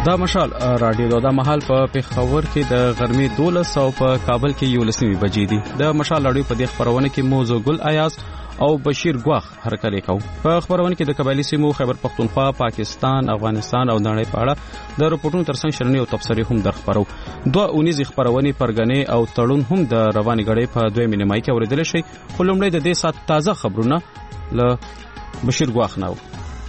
دا مشال رادیو دا مهال په پېښور کې د غرمې 12 او په کابل کې 11 بجې دي. د مشال رادیو په دې خبرونه کې موضوع ګل ایاز او بشیر ګواخ هرکلی کوي. په خبرونه کې د قبایلی سیمو خیبر پختونخوا، پاکستان، افغانستان او نړۍ په اړه د رپورټونو ترڅنګ شرنی او تبصرې هم درخبرو. دوه اونیزې خبرونه پرګنې او تړون هم د رواني غړې په 2 نیمای کې اوریدل شي. خو لومړی د دې سات تازه خبرونه له بشیر ګواخ نو.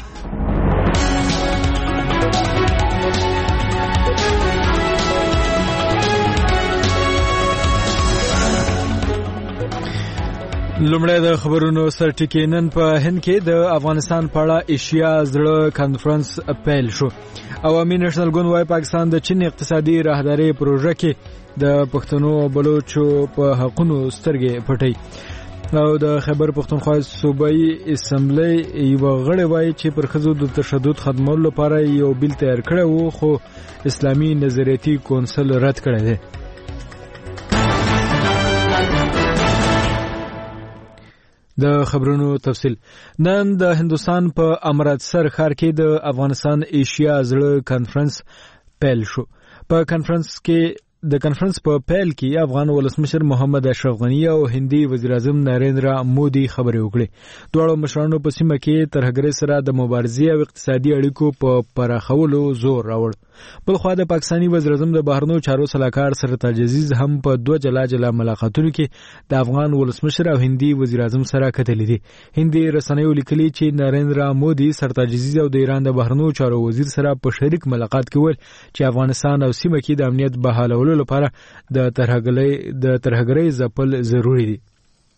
لومړی د خبرونو سرټکی. نن په هند کې د افغانستان په اړه ایشیا زړه کانفرنس پیل شو. عوامي نېشنل ګوند وايي پاکستان د چین اقتصادي راهداري پروژه کې د پښتنو او بلوچو په حقونو سترګې پټي. او د خیبر پختونخوا صوبایي اسمبلی یو غړی وايي چې پر ښځو د تشدد ختمولو لپاره یو بیل تیار کړی وو، خو اسلامي نظریاتي کونسل رد کړی دی. د خبرونو تفصیل. نن د هندوستان په امرتسر ښار کې د افغانستان ایشیا زړه کانفرنس پیل شو. په کانفرنس په پیل کې افغان ولسمشر محمد اشرف غنی او هندي وزیر اعظم نریندرا مودي خبرې وکړې. دواړو مشرانو په سیمه کې ترهګرۍ سره د مبارزې او اقتصادي اړیکو په پراخولو زور راوړ. بلخوا د پاکستاني وزیر اعظم د بهرنیو چارو سلاکار سرتاج عزیز هم په 2 جلا ملاقاتونو کې د افغان ولسمشر او هندي وزیر اعظم سره کتلې دي. هندي رسنیو لیکلي چې نریندرا مودي سرتاج عزیز او د ایران د بهرنیو چارو وزیر سره په شریک ملاقات کې ول چې افغانستان او سیمه کې د امنیت بحالولو لپاره د ترهګرۍ ځپل ضروری دي.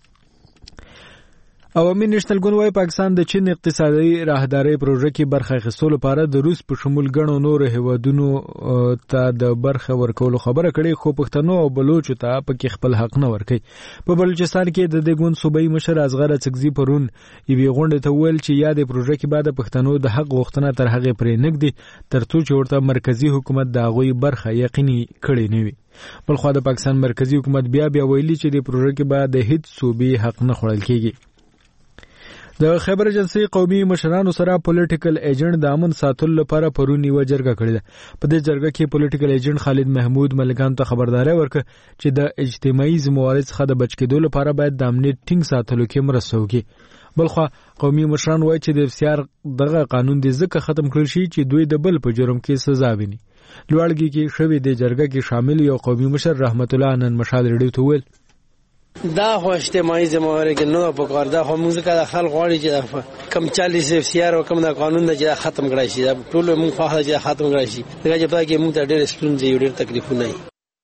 عوامي نېشنل ګوند وايي پاکستان د چین اقتصادي راهداري پروژه کې برخه اخیستلو لپاره د روس په شمول ګڼو نورو هیوادونو ته د برخه ورکولو خبره کړې، خو پښتنو او بلوچو ته پکې خپل حق نه ورکوي. په بلوچستان کې د دې ګوند صوبایي مشر اصغر اڅکزي پرون یوې غونډې ته وویل چې یادې پروژه کې بعد پښتنو د حق غوښتنه تر هغې پرې نږدې ترڅو چې ورته مرکزی حکومت د هغوی برخه یقیني کړې نه وي. بلخوا د پاکستان مرکزی حکومت بیا ویلي چې د پروژه کې بعد د هیڅ صوبې حق نه خوړل کېږي. د خیبر ایجنسی قومي مشرانو سره پولیټیکل ایجنټ د امن ساتلو لپاره پرون یو جرګه کړې ده. په دې جرګه کې پولیټیکل ایجنټ خالد محمود ملکان ته خبرداري ورکړه چې د اجتماعي ذمہوارۍ څخه د بچ کېدو لپاره باید د امنیت ټینګ ساتلو کې مرسته وکړي. بلخوا قومي مشران وایي چې د FCR دغه قانون د ځکه ختم کړل شي چې دوی د بل په جرم کې سزا ویني. لوړګي کې شوی د جرګه کې شامل یو قومي مشر رحمت الله نن مشال ریډیو ته ویل دا خو اجتماعي ذمہواري کې نه په کار دا خو موږ د خلک غواړي چې کم 40 FCR او کم د قانون د ختم کړای شي. ټول موږ خو هغه ختم کړای شي. دا چې په کې موږ ته ډېر ستونزې ډېر تکلیفونه دي.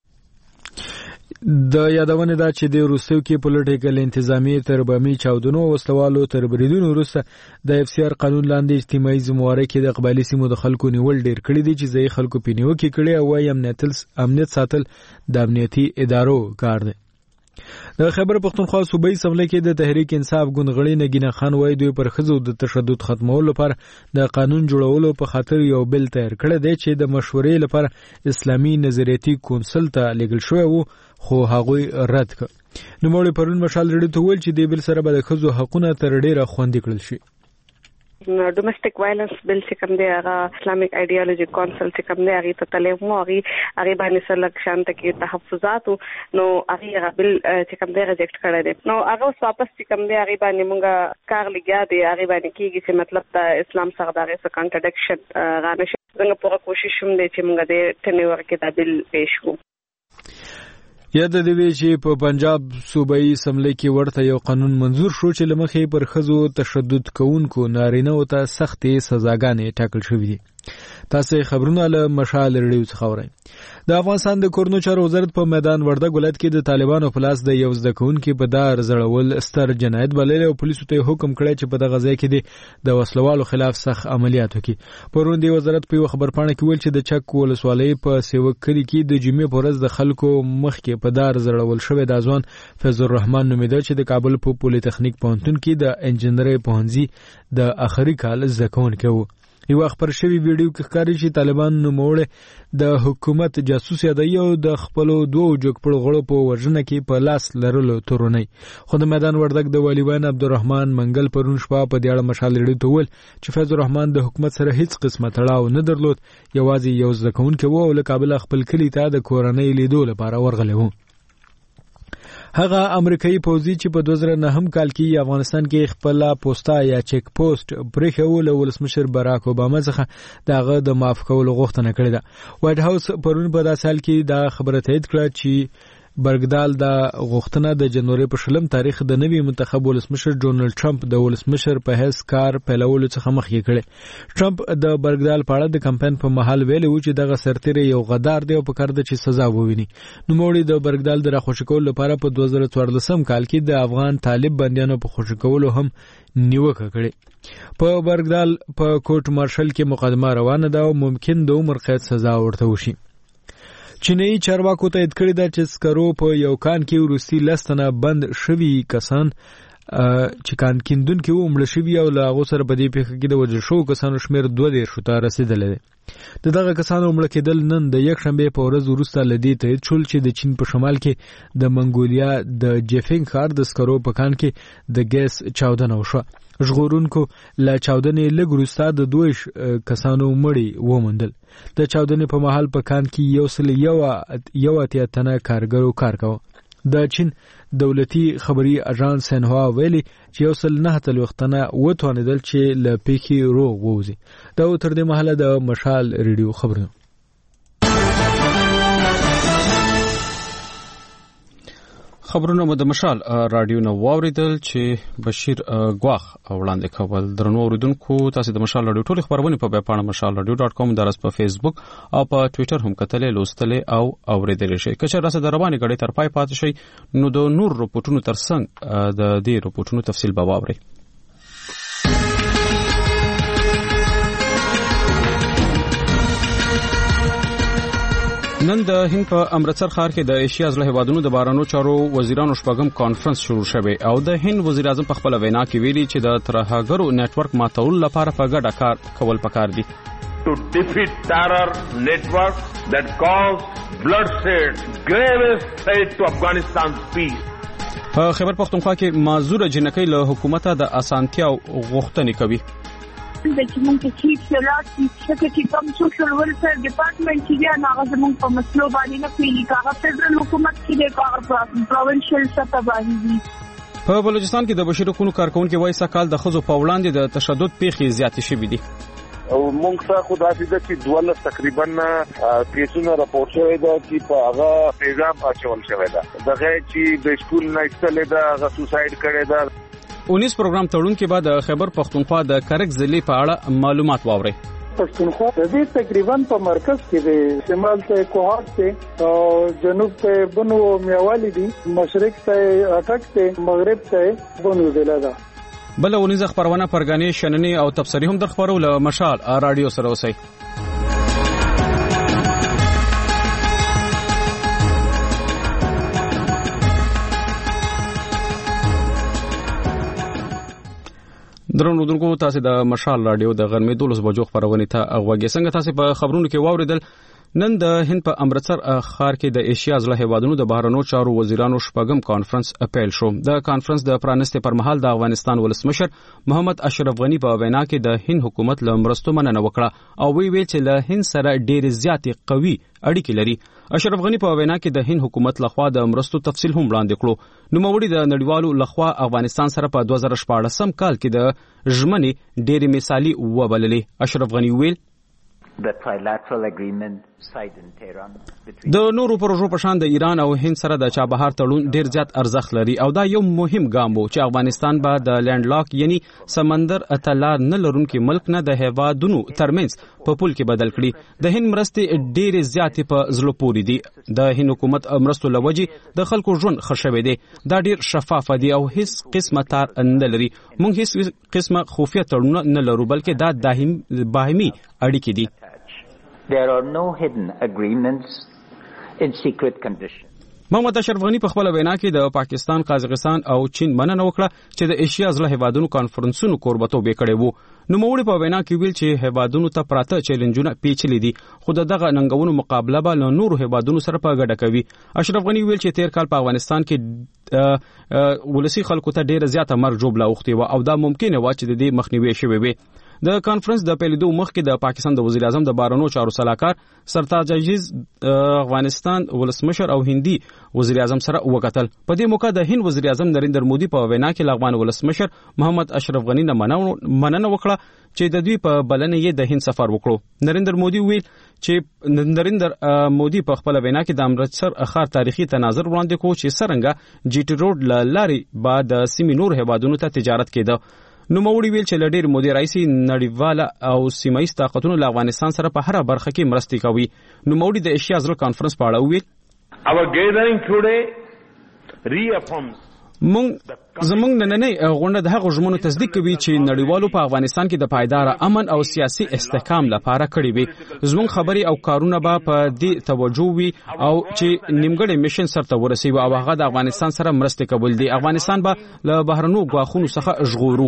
د یادونه دا چې د روسیو کې پولیټیکل انتظامی تر بامي چاودنو او وسلوالو تر بریدونو وروسته د FCR قانون لاندې اجتماعي ذمہواري کې د قبایلی سیمو د خلکو نیول ډېر کړی دي چې ځای خلکو پینیو کې کړي او وايي امنیت ساتل د امنیتي ادارو کار دی. د خیبر پختونخوا صوبایي اسمبلی کې د تحریک انصاف ګوند غړي نگینه خان وايي دوی پر ښځو د تشدد ختمولو لپاره د قانون جوړولو په خاطر یو بل تیار کړی دی چې د مشورې لپاره اسلامي نظریاتي کونسل ته لیږل شوی وو، خو هغوی رد کړ. نوموړي پرون مشال ریډیو ته ویل چې دې بل سره به د ښځو حقونه تر ډېره خوندي کړل شي. ډومېسټک وایلنس بل چې کوم دی هغه اسلامیک ایډیالوژي کونسل چې کوم دی هغه ته تلمو هغه باندې سره شانت کې تحفظات نو هغه بل چې کوم دی ریجکټ کړی دی. نو هغه واپس چې کوم دی هغه باندې مونږه کار لګیا دی هغه باندې کېږي چې مطلب د اسلام سره دغه څه کانټرډکشن غانشه. څنګه پوره کوشش هم دی چې مونږ د ټنیور کې دا بل پیش کوو. یاد دی چې په پنجاب صوبایي اسمبلی کې ورته یو قانون منظور شو چې لمخې پر ښځو تشدد کوونکو نارینه او ته سختې سزاګانې ټاکل شوې دي. تاسو خبرونه له مشال ریډیو څخه اورئ. د افغانستان د کورنو چارو وزارت په میدان وردګ ولایت کې د طالبانو په لاس د یو زده کوونکي په دار زړول ستر جنایت بللی او پولیسو ته حکم کړی چې په دغه ځای کې د وسلوالو خلاف سخت عملیات وکړي. پرون د وزارت په خبر پاڼه کې ویل چې د چک ولسوالۍ په سیوک کلي کې د جمعې په ورځ د خلکو مخ کې په دار زړول شوی د ځوان فیض الرحمن نومیده چې د کابل په پولی تخنیک پوهنتون کې د انجنیري پوهنځي د اخري کال زده کوونکی و. یو خبر شوی ویډیو کې ښکاري چې طالبان نوموړی د حکومت جاسوس یادوي او د خپل دوه جګپړ غړو په وژنه کې په لاس لرلو تورنۍ. خو د میدان وردګ د والیبان عبدالرحمن منګل پرون شپه په دې اړه مشال ریډیو ته ویل چې فیض الرحمن د حکومت سره هیڅ قسمه تړاو نه درلود، یوازې یو زده کوونکی و او له کابل خپل کلي ته د کورنۍ لیدو لپاره ورغلی و. هغه امریکایي پوځي چې په 2009 کال کې افغانستان کې خپل پوسټا یا چیک پوسټ پرېښول ولسمشر باراک اوباما څخه دغه د معاف کولو غوښتنه کړې ده. وایټ هاوس پرون په داسې حال کې دا خبره تایید کړه چې برګدال د غوښتنه د جنوري په 20 تاریخ د نوي منتخب ولسمشر ډونالد ټرمپ د ولسمشر په حیث کار پیلولو څخه مخکې کړي. ټرمپ د برګدال په اړه د کمپاین په محل ویلي و چې دغه سرتیری یو غدار دی او په کار ده چې سزا وویني. نوموړي د برګدال د راخوشي کولو لپاره په 2014 کال کې د افغان طالب بندیانو په خوشي کولو هم نیوکه کړې. په برګدال په کورټ مارشل کې مقدمه روانه ده او ممکن د عمر قید سزا ورته وشي. چینایي چارواکو تایید کړی ده چې سکرو په یو کان کې وروستي 10 تنه بند شوي کسان چې کان کیندونکي و مړه شوي او له هغو سره په دې پیښه کې د وژل شوو کسانو شمېر 22 ته رسېدلی دی. د دغه کسانو مړه کېدل نن د یکشنبې په ورځ وروسته له دې تایید شول چې د چین په شمال کې د منګولیا د جیفینګ ښار د سکرو په کان کې د ګیس چاودنه وشوه. ژغورونکو له چاودنې لږ وروسته د 2 کسانو مړي وموندل. د چاودنې په مهال په کان کې یو اتیا تنه کارګرو کار کاوه. د چین دولتي خبري اژانس سنهوا ویلي چې 109 وختونه وتوانیدل چې له پیښې روغ ووځي. دا تر دې مهاله د مشال ریډیو خبرونه. خبرونه مو د مشال رادیو نو واوریدل چې بشیر ګواخ وړاندې کول. درنو اوریدونکو تاسو د مشال رادیو ټول خبرونه په ویب پاڼه mashalradio.com درس په فیسبوک او په ټوئیټر هم کتلې لوستلې او اوریدلې شئ. که چېرې تاسو د رواني غړي تر پای پاتې شئ نو د نور رپورټونو ترڅنګ د دې رپورټونو تفصیل به واورئ. نن د هند په امرتسر ښار کې د ایشیا ځله هیوادونو د بهرنیو چارو وزیرانو شپږم کانفرنس شروع شوی او د هند وزیر اعظم په خپل وینا کې ویلي چې د ترهګرو نتورک ماتولو لپاره په ګډه کار کول پکار دي. To defeat terror networks that cause bloodshed, gravest threat to Afghanistan's peace. په خیبر پختونخوا کې معذور جنکۍ له حکومت د اسانتیا غوښتنې کوي. د کوم کې چې سلات چې کوم سوشل ویلفیر ډپارټمنټ چې هغه زموږ په مسلو باندې نه پیلي کاغه فدرال حکومت کې د کاغه پروینشل سطح باندې. په بلوچستان کې د بشري حقوقو کارکونکو وایي سکهال د خزو په وړاندې د تشدد پیښې زیاتې شوې دي. او موږ څخه خو داسې ده چې 12 تقریبا کیسونه راپورټ شوی ده چې په هغه پیغام اچول شوی ده دغه چې د سکول نه ایستلې ده هغه سوسایډ کړی ده. 19 پروګرام تړون کې بعد خیبر پختونخوا د کرک ضلع په اړه معلومات واوري. پښتونخوا د دې تقریبا په مرکز کې دی، شمال ته کوهات ته او جنوب ته بنو میاوالی دي، مشرق ته اټک ته، مغرب ته بنو ضلع ده. بل ونیزه خبرونه پرګانی شننې او تبصری هم در خبرو له مشال رادیو سره اوسئ. درنو دونکو تاسو د مشال رادیو د غرمې 12 بجو خبرونه ته اغوږی څنګه تاسو په خبرونو کې واوریدل. نن د هند په امرتسر ښار کې د ایشیا ځله هیوادونو د بهرنیو چارو وزیرانو شپږم کانفرنس پیل شو. د کانفرنس د پرانستې پر مهال د افغانستان ولسمشر محمد اشرف غنی په وینا کې د هند حکومت له مرستو مننه وکړه او ویل چې له هند سره ډېر زیاتې قوي اړیکې لري. اشرف غنی په وینا کې د هند حکومت لخوا د مرستو تفصیل هم وړاندې کړو. نوموړي د نړیوالو لخوا افغانستان سره په 2014 کال کې د ژمنې ډېرې مثالي وبللې. اشرف غنی ویل The trilateral agreement signed in Tehran د نورو پروژو په شان د ایران او هند سره د چابهار تړون ډیر زیات ارزښت لري او دا یو مهم ګام و چې افغانستان به د لینډ لاک یعنی سمندر اتلار نه لرونکي ملک نه د هیوادونو ترمنځ په پول کې بدل کړي. د هند مرستې ډیر زیات په زړه پورې دي. د هند حکومت مرستو لوجې د خلکو ژوند ښه شوی دی. دا ډیر شفاف دي او هیڅ قسمه تار نه لري. موږ هیڅ قسمه خفیه تړون نه لرو بلکې دا باهمي اړیکې دي. There are no hidden agreements in secret conditions. محمد اشرف غنی په خپل وینا کې د پاکستان، قازقستان او چین مننه وکړه چې د ایشیا ځله هیوادونو کانفرنسونو کوربتوب کړي وو. نو موړي په وینا کې ویل چې هیوادونو ته پراته چیلنجونه پیچلي دي، خو دغه ننګونو مقابله به له نورو هیوادونو سره په ګډه کوي. اشرف غنی ویل چې تیر کال په افغانستان کې ولسی خلکو ته ډیره زیاته مرګ جوړه اوختي و او دا ممکنه و چې د دې مخنیوي شوي وي. د کانفرنس د پیلېدو مخکې د پاکستان د وزیر اعظم د بهرنیو چارو سلاکار سرتاج عزیز افغانستان ولسمشر او هندي وزیر اعظم سره وکتل. په دې موقع د هند وزیر اعظم نریندر مودي په وینا کې افغان ولسمشر محمد اشرف غنی نه مننه وکړه چې د دوی په بلنه یې د هند سفر وکړو. نریندر مودي ویل چې نریندر مودي په خپل وینا کې د امرتسر ښار تاریخي تناظر وړاندې کوي چې څنګه جی ټي روډ لارې بعد سیمې نور هیوادونو ته تجارت کېده. نو موړي ویل چې لډیر مودي رئیسي نړیواله او سیمایي طاقتونو له افغانستان سره په هر برخه کې مرستې کوي. نو موړي د ایشیا ځل کانفرنس په اړه ویل Our gathering today reaffirms زمونږ نننۍ غونډه د هغو ژمنو تصدیق کوي چې نړیوالو په افغانستان کې د پایدار امن او سیاسي استحکام لپاره کړي وي. زمونږ خبري او کارونه به په دې توجه وي او چې نیمګړی میشن سره ورسوي او هغه د افغانستان سره مرسته کول دي. افغانستان به له بهرنیو غواخونو څخه ژغورو.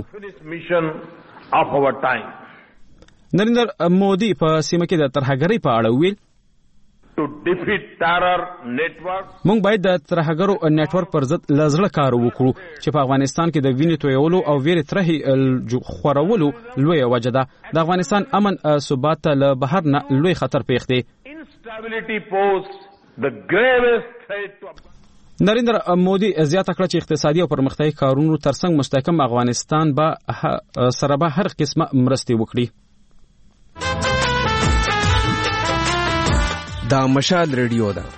نریندر مودي په سیمه کې د ترهګرۍ په اړه ویل to defeat terror network. مونږ باید د ترهګرو نتورک پر ضد لزړه کار وکړو چې په افغانستان کې د وینې تویولو او ویرې ترهې خورولو لوی وجه ده. د افغانستان امن ثبات له بهر نه لوی خطر پیښ دی. Instability poses the gravest threat to نریندر مودي زیاته کړه چې اقتصادي او پرمختیايي کارونو ترڅنګ مستحکم افغانستان به سره به هر قسمه مرستې وکړي. دا مشال ریډیو ده.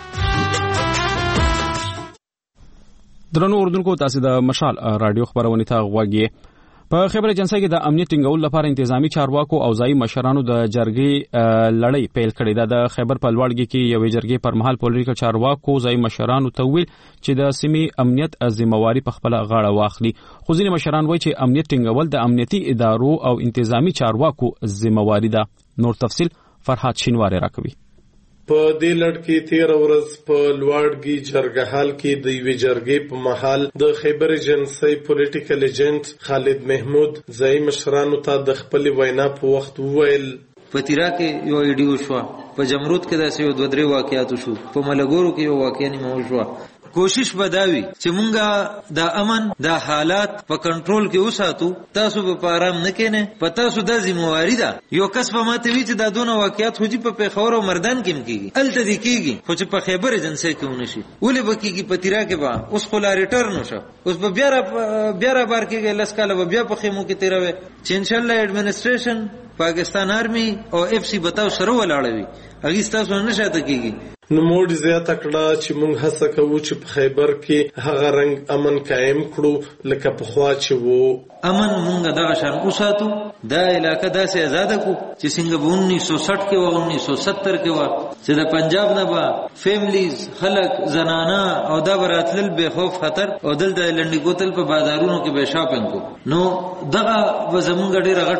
درنو اوردونکو، تاسو د مشال رادیو خبرونه ته غوږی. په خبر اجنسی کې د امنیت ټینګولو لپاره انتظامی چارواکو او ځایي مشرانو د جرګې لړۍ پیل کړې ده. د خیبر په لوړګي کې یوې جرګې پر مهال پولیټیکل چارواکو ځایي مشرانو ته ویل چې د سیمې امنیت ذمہواری په خپل غاړه واخلي. خو ځینې مشران وایي چې امنیت ټینګول د امنیتي ادارو او انتظامی چارواکو ذمہواری ده. نور تفصیل فرحات شینواری راکوي. په دې لړ کې 13 ورځ په لوړګي جرګهال کې د یوې جرګې په محل د خیبر ایجنسی پولیټیکل ایجنټ خالد محمود ځایي مشرانو ته د خپل وینا په وخت وویل په تیرا کې یو ایډیو شو، په جمرود کې داسې یو 2-3 واقعیات شو، په ملګرو کې یو واقعیا نیمه شو. کوشش بداوي چې مونږه د امن د حالات په کنټرول کې وساتو. تاسو په آرام نه کینې، په تاسو د ذمہواری ده. یو کس په ماته وی چې دا دونه واقعیات هوجي په پیښور او مردان کې کیږي، الته دي کیږي، خو چې په خیبر ایجنسی کې ونشي ولې بکیږي. په تیرا کې با اوس خو لا ریټرن وشو، اوس به بیا بار کېږي لس کاله بیا په خیمو کې تیروي چې ان شاء الله ایڈمنسټریشن پاکستان آرمی او اف سی بتاو سره ولاړوي، هغه تاسو نه شاته کیږي. نو موږ زیاته کړه چې موږ هڅه کوو چې په خیبر کې هغه رنګ امن قائم کړو لکه په خوا چې وو. امن مونږه دغه شان اوساتو، دا علاقې داسې آزاد کو چې څنګه 1960 کې و 1970 کې و چې د پنجاب نه با فیملیز خلک زنانا او دا براتل به خوف خطر او دلته لنډي کوتل په بازارونو کې به شاپینګ کو. نو دغه وزمونږ ډیره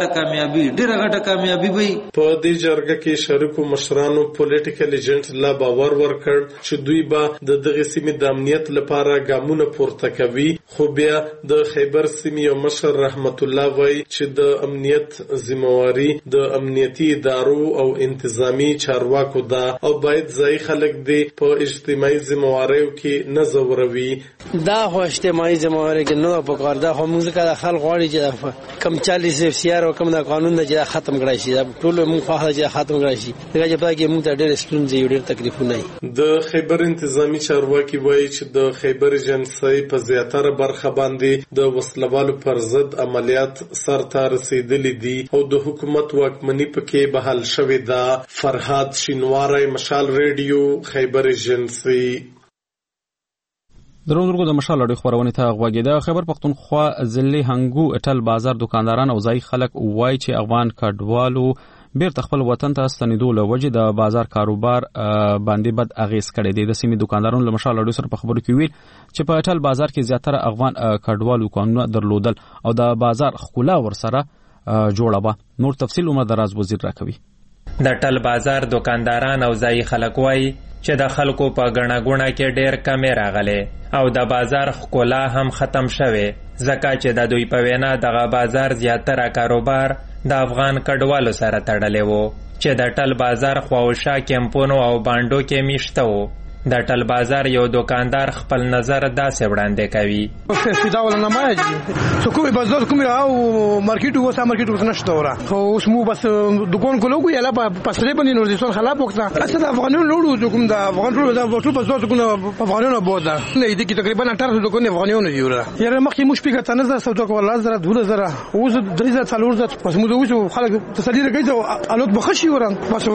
غټه کامیابی وي. په دې جرګه کې شریکو مشرانو پولیټیکل ایجنټ لا باور ورکړ چې دوی به د دغه سیمې د امنیت لپاره ګامونه پورته کوي. خو بیا د خیبر سیمې یو مشر رحمت الله وای چې د امنیت ذمہواری د امنیتي ادارو او انتظامی چارواکو ده او باید ځای خلک دی په اجتماعي ذمہواریو کې نه زوروي. دا خو اجتماعي ذمہواری کې نه په کار ده. خو موږ کا خلک غواړي چې کم 40 سیار او کم د قانون نه چې ختم کړای شي. ټول موږ خو چې ختم کړای شي. دا چې پکې موږ ته ډېر ستونزې ډېر تکلیفونه. د خیبر انتظامی چارواکي وای چې د خیبر ایجنسی په زیاتره برخه باندې د وسلوالو پر ضد عملیات سرته رسیدلې دي او د حکومت واکمنۍ پکې بحال شوې ده. فرحات شینواری، مشال ریډیو، خیبر ایجنسی. درونو د مشال اړیخ خبرونه ته غوږی. د خیبر پختونخوا ضلع هنګو اټل بازار دکانداران او ځای خلک وای چې افغان کډوالو بیرته خپل وطن ته ستنیدو له وجې د بازار کاروبار باندې بد اغیز کړی دی. د سیمې دکاندارانو له مشال اړیخ سره په خبرو کې ویل چې په اټل بازار کې زیاتره افغان کډوالو قانون درلودل او د بازار خلا ورسره جوړه و. نور تفصیل عمر دراز وزیر راکوي. د ټل بازار دکانداران او ځای خلک وای چې د خلکو په ګڼه ګوڼه کې ډیر کمې راغلې او د بازار ښکلا هم ختم شوې، ځکه چې د دوی په وینا دغه بازار زیاتره کاروبار د افغان کډوالو سره تړلی و چې د ټل بازار خواوشا کیمپونو او بانډو کې میشته و. د ټل بازار یو دکاندار خپل نظر داسې وړاندې کوي. فدا ولا نمایج سو کومه بازار کومه او مارکیټ وسه مارکیټ وسه نشته ورا خو اوس مو بس دکان کولو یلا پسره باندې نور دي سن خلاف وکړه اصل افغانانو لورو کوم د افغان ټول بازار کوم افغانانو بوده نه دي کې تقریبا 18 دکان افغانانو دي ورا یره مخکې مش پیګه تنه سودا کوله 1000 اوس 3000 پس مو دوی خلک تسلی راګي الوت بخشي ورا بس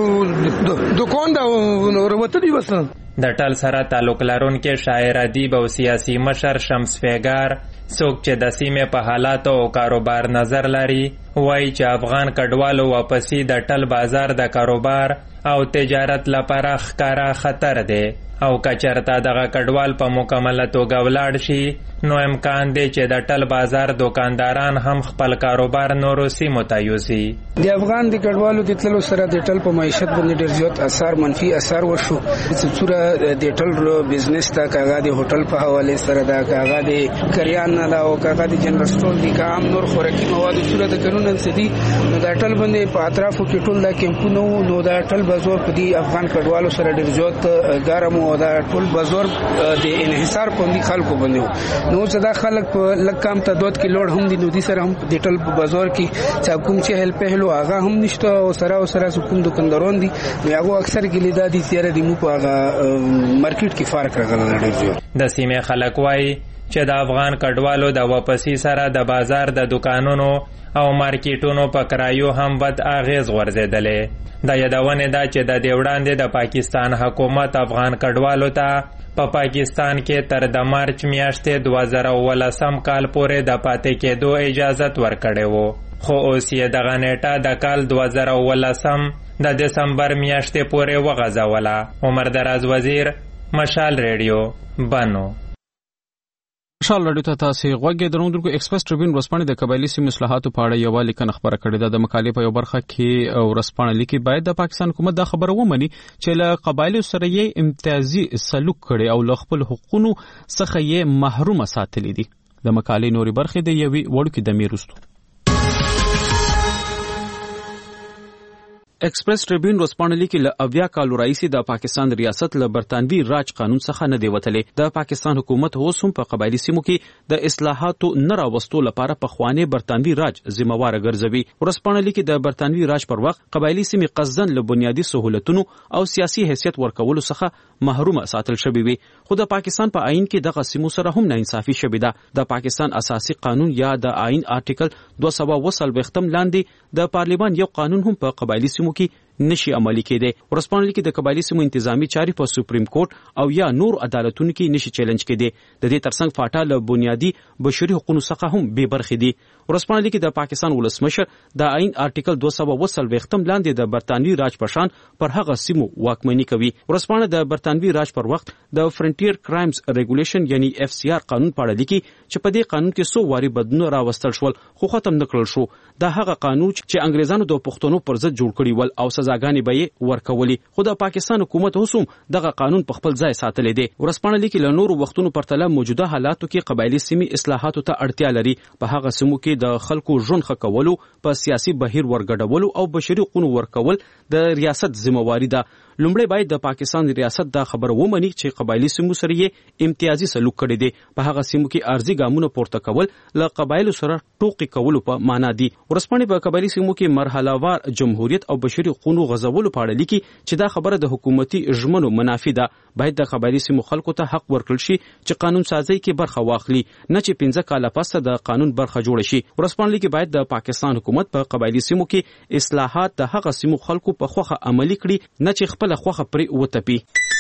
دکان دا وروته دي وسه. د ټل سره تعلق لرونکي شاعر ادیب او سیاسي مشر شمس فیګار څوک چې د سیمې په حالاتو او کاروبار نظر لري وایي چې افغان کډوالو واپسی د ټل بازار د کاروبار او تجارت لپاره ښکاره خطر دی او که چېرته دغه کډوال په مکمله توګه ولاړ شي نو امکان دی چې د ټل بازار دکانداران هم خپل کاروبار نورو سیمو ته یوسي. د افغان د کډوالو د تللو سره د ټل په معیشت باندې ډېر زیات اثر منفي اثر وشو چې څوره د ټل بزنس ته کاغه د هوټل په حواله سره دا کاغه د کریان نه او کاغه د جنرال سٹور د کام نور خوراکي مواد څوره د قانون سدي نو د ټل باندې په اطرافو کې ټول د کیمپونو نو د ټل بازار په دي افغان کډوالو سره ډېر زیات ګرم او د ټول بازار د انحصار په دي خلکو باندې نو چې دا خلک په لکام ته دوت کې لوړ هم دي نو دي سره هم د ټل بازار کې چې کوم چې هل پهلو هغه هم نشته او سره کوم دکانداران دي نو هغه اکثر کې لیدا دي چې د مو په هغه مارکیټ کې فرق راغلی دی. د سیمې خلک وایي چې د افغان کډوالو د واپسی سره د بازار د دکانونو او مارکیټونو په کرایو هم بد اغیز غورځېدلې. د یادونه ده چې د دې وړاندې د پاکستان حکومت افغان کډوالو ته په پاکستان کې تر د مارچ میاشتې 2019 کال پورې د پاتې کېدو اجازت ورکړی و، خو اوس یې دغه نیټه د کال 2019 د دسمبر میاشتې پورې وغځوله. عمر دراز وزیر، مشال ریډیو، بنو. مشال راډیو ته تاسو غوږی درونکو. ایکسپریس ټریبیون ورسپانې د قبایلی سیمې اصلاحاتو په اړه یو لیکنه خبره کړې ده. د مقالې په یو برخه کې ورسپانې لیکي باید د پاکستان حکومت دا خبره ومني چې له قبایلی سره یې امتیازي سلوک کړي او له خپل حقوقو څخه یې محروم ساتلي دي. د مقالې نوري برخې د یوې وړوکې دمې وروسته. ایکسپریس ټریبیون ورسپانې لیکي له 80 کالو راهیسې د پاکستان ریاست له برتانوي راج قانون څخه نه دی وتلی. د پاکستان حکومت اوس هم په قبایلی سیمو کې د اصلاحاتو نه راوستو لپاره پخوانی برتانوي راج ذمہواره ګرځوي. ورسپانې لیکي د برتانوي راج پر وخت قبایلی سیمې قصدن له بنیادي سہولتونو او سیاسي حیثیت ورکولو څخه محروم ساتل شوی وي، خو د پاکستان په آئین کې دغه سیمو سره هم ناانصافي شوې ده. د پاکستان اساسي قانون یا د آئین آرټیکل 240 لاندې د پارلیمان یو قانون هم په قبایلی سیمو کې نشي عملی کېده. ورسپانې لیکي د قبایلی سیمو انتظامی چارې په سپریم کورټ او یا نور عدالتونو کې نشي چیلنج کېده. د دې ترڅنګ فاټا له بنیادی بشري حقوقو څخه هم بې برخې دي. ورسپانې لیکي د پاکستان ولسمشر د آئین آرټیکل 240 لاندې د برتانوي راج پشان پر هغه سیمو واکمني کوي. ورسپانې د برتانوي راج پر وخت د فرنټیر کرایمز ریګولیشن یعنی FCR قانون په اړه لیکي چې په دې قانون کې څو واري بدلون راوستل شول خو ختم نکړل شو. دا هغه قانون چې انګریزانو د پښتنو پر ضد جوړ کړی ول او سزاګانې به یې ورکولي، خو د پاکستان حکومت اوس هم دغه قانون په خپل ځای ساتلی دی. ورسپانې لیکي له نورو وختونو پرتله موجوده حالاتو کې قبایلی سیمې اصلاحاتو ته اړتیا لري. په هغه سیمو کې د خلکو ژوند ښه کولو، په سیاسي بهیر ورګډولو او بشري حقوقو ورکول د ریاست ذمہواری ده. لومړی باید د پاکستان ریاست دا خبر ومني چې قبایلی سیمو سره یې امتیازي سلوک کړی دی. په هغه سیمو کې ارزي ګامونه پورته کول له قبایلو سره ټوقې کولو په معنا دي. ورسپانې په قبایلی سیمو کې مرحله وار جمهوریت او بشري حقوقو غځولو په اړه لیکي چې دا خبره د حکومتي ژمنو منافي ده. باید د قبایلی سیمو خلکو ته حق ورکړل شي چې قانون سازي کې برخه واخلي، نه چې 15 کاله پس د قانون برخه جوړ شي. ورسپانې لیکي باید د پاکستان حکومت په قبایلی سیمو کې اصلاحات د هغه سیمو خلکو په خوخه عملی کړي، نه چې خپل خوخه پرې وتپي.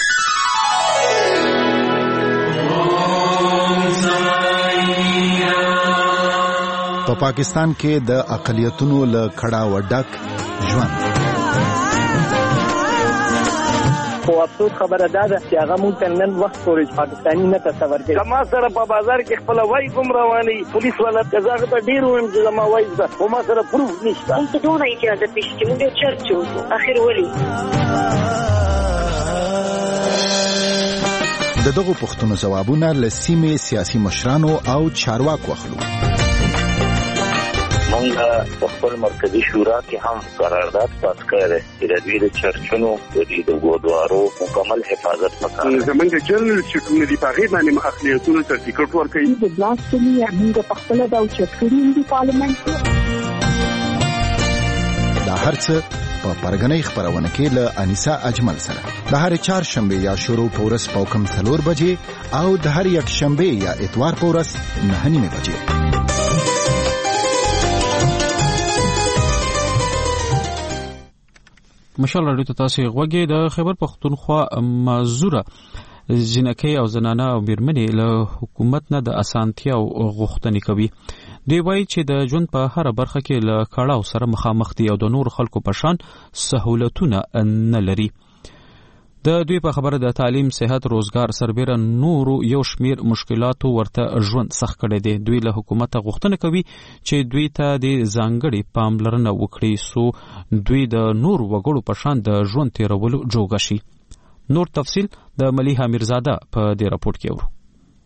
په پاکستان کې د اقلیتونو له کړه وډک ژوند خو افسوس خبره ده چې هغه مونږ ته نن وخت پورې پاکستاني نه تصور کوي. ما سره په بازار کې خپل وای کوم رواني پولیس والا کزاغه ته ډیر ویم چې ما وای ده خو ما سره پروف نشته. مونږ ته دونه اجازه پېښ چې مونږ چرچو اخر ولي د دغو پوښتنو ځوابونه له سیمې سیاسي مشرانو او چارواکو اخلو. مونږه په خپل مرکزی شورا کې هم قرارداد پاس کړی چې د دوی د چرچونو د ګودوارو مکمل حفاظت وکړي. زمونږ جنرال سکریټری دی په هغه باندې اخلیتونو سرټیفیکټ ورکړي. د بلاستنی موږ په خپل د چرچونو د پارلیمنت دا هرڅه په پرګنۍ خبرونه کې له انیسا اجمل سره د هر چهارشنبه یا شروع پورس پوکم 4 بجې او د هر یک شنبه یا اتوار پورس 9:30 بجې. مشال راډیو ته تاسو غوږی د خیبر پختونخوا معذوره جنکۍ او زنانه او بیرمنې له حکومت نه د اسانتیا او غوښتنې کوي. دوی وایي چې د ژوند په هر برخه کې له کړهو سره مخامخ دي او د نور خلکو په شان سہولتونه نه لري. د دوی په خبره د تعلیم، صحت، روزګار سربېره نورو یو شمیر مشکلاتو ورته ژوند سخت کړی دی. دوی له حکومت غوښتنه کوي چې دوی ته د ځانګړي پاملرنه وکړي سو دوی د نور وګړو په شان د ژوند تیرولو جوګه شي. نور تفصیل د ملیحه میرزاده په دې راپورټ کې اورو.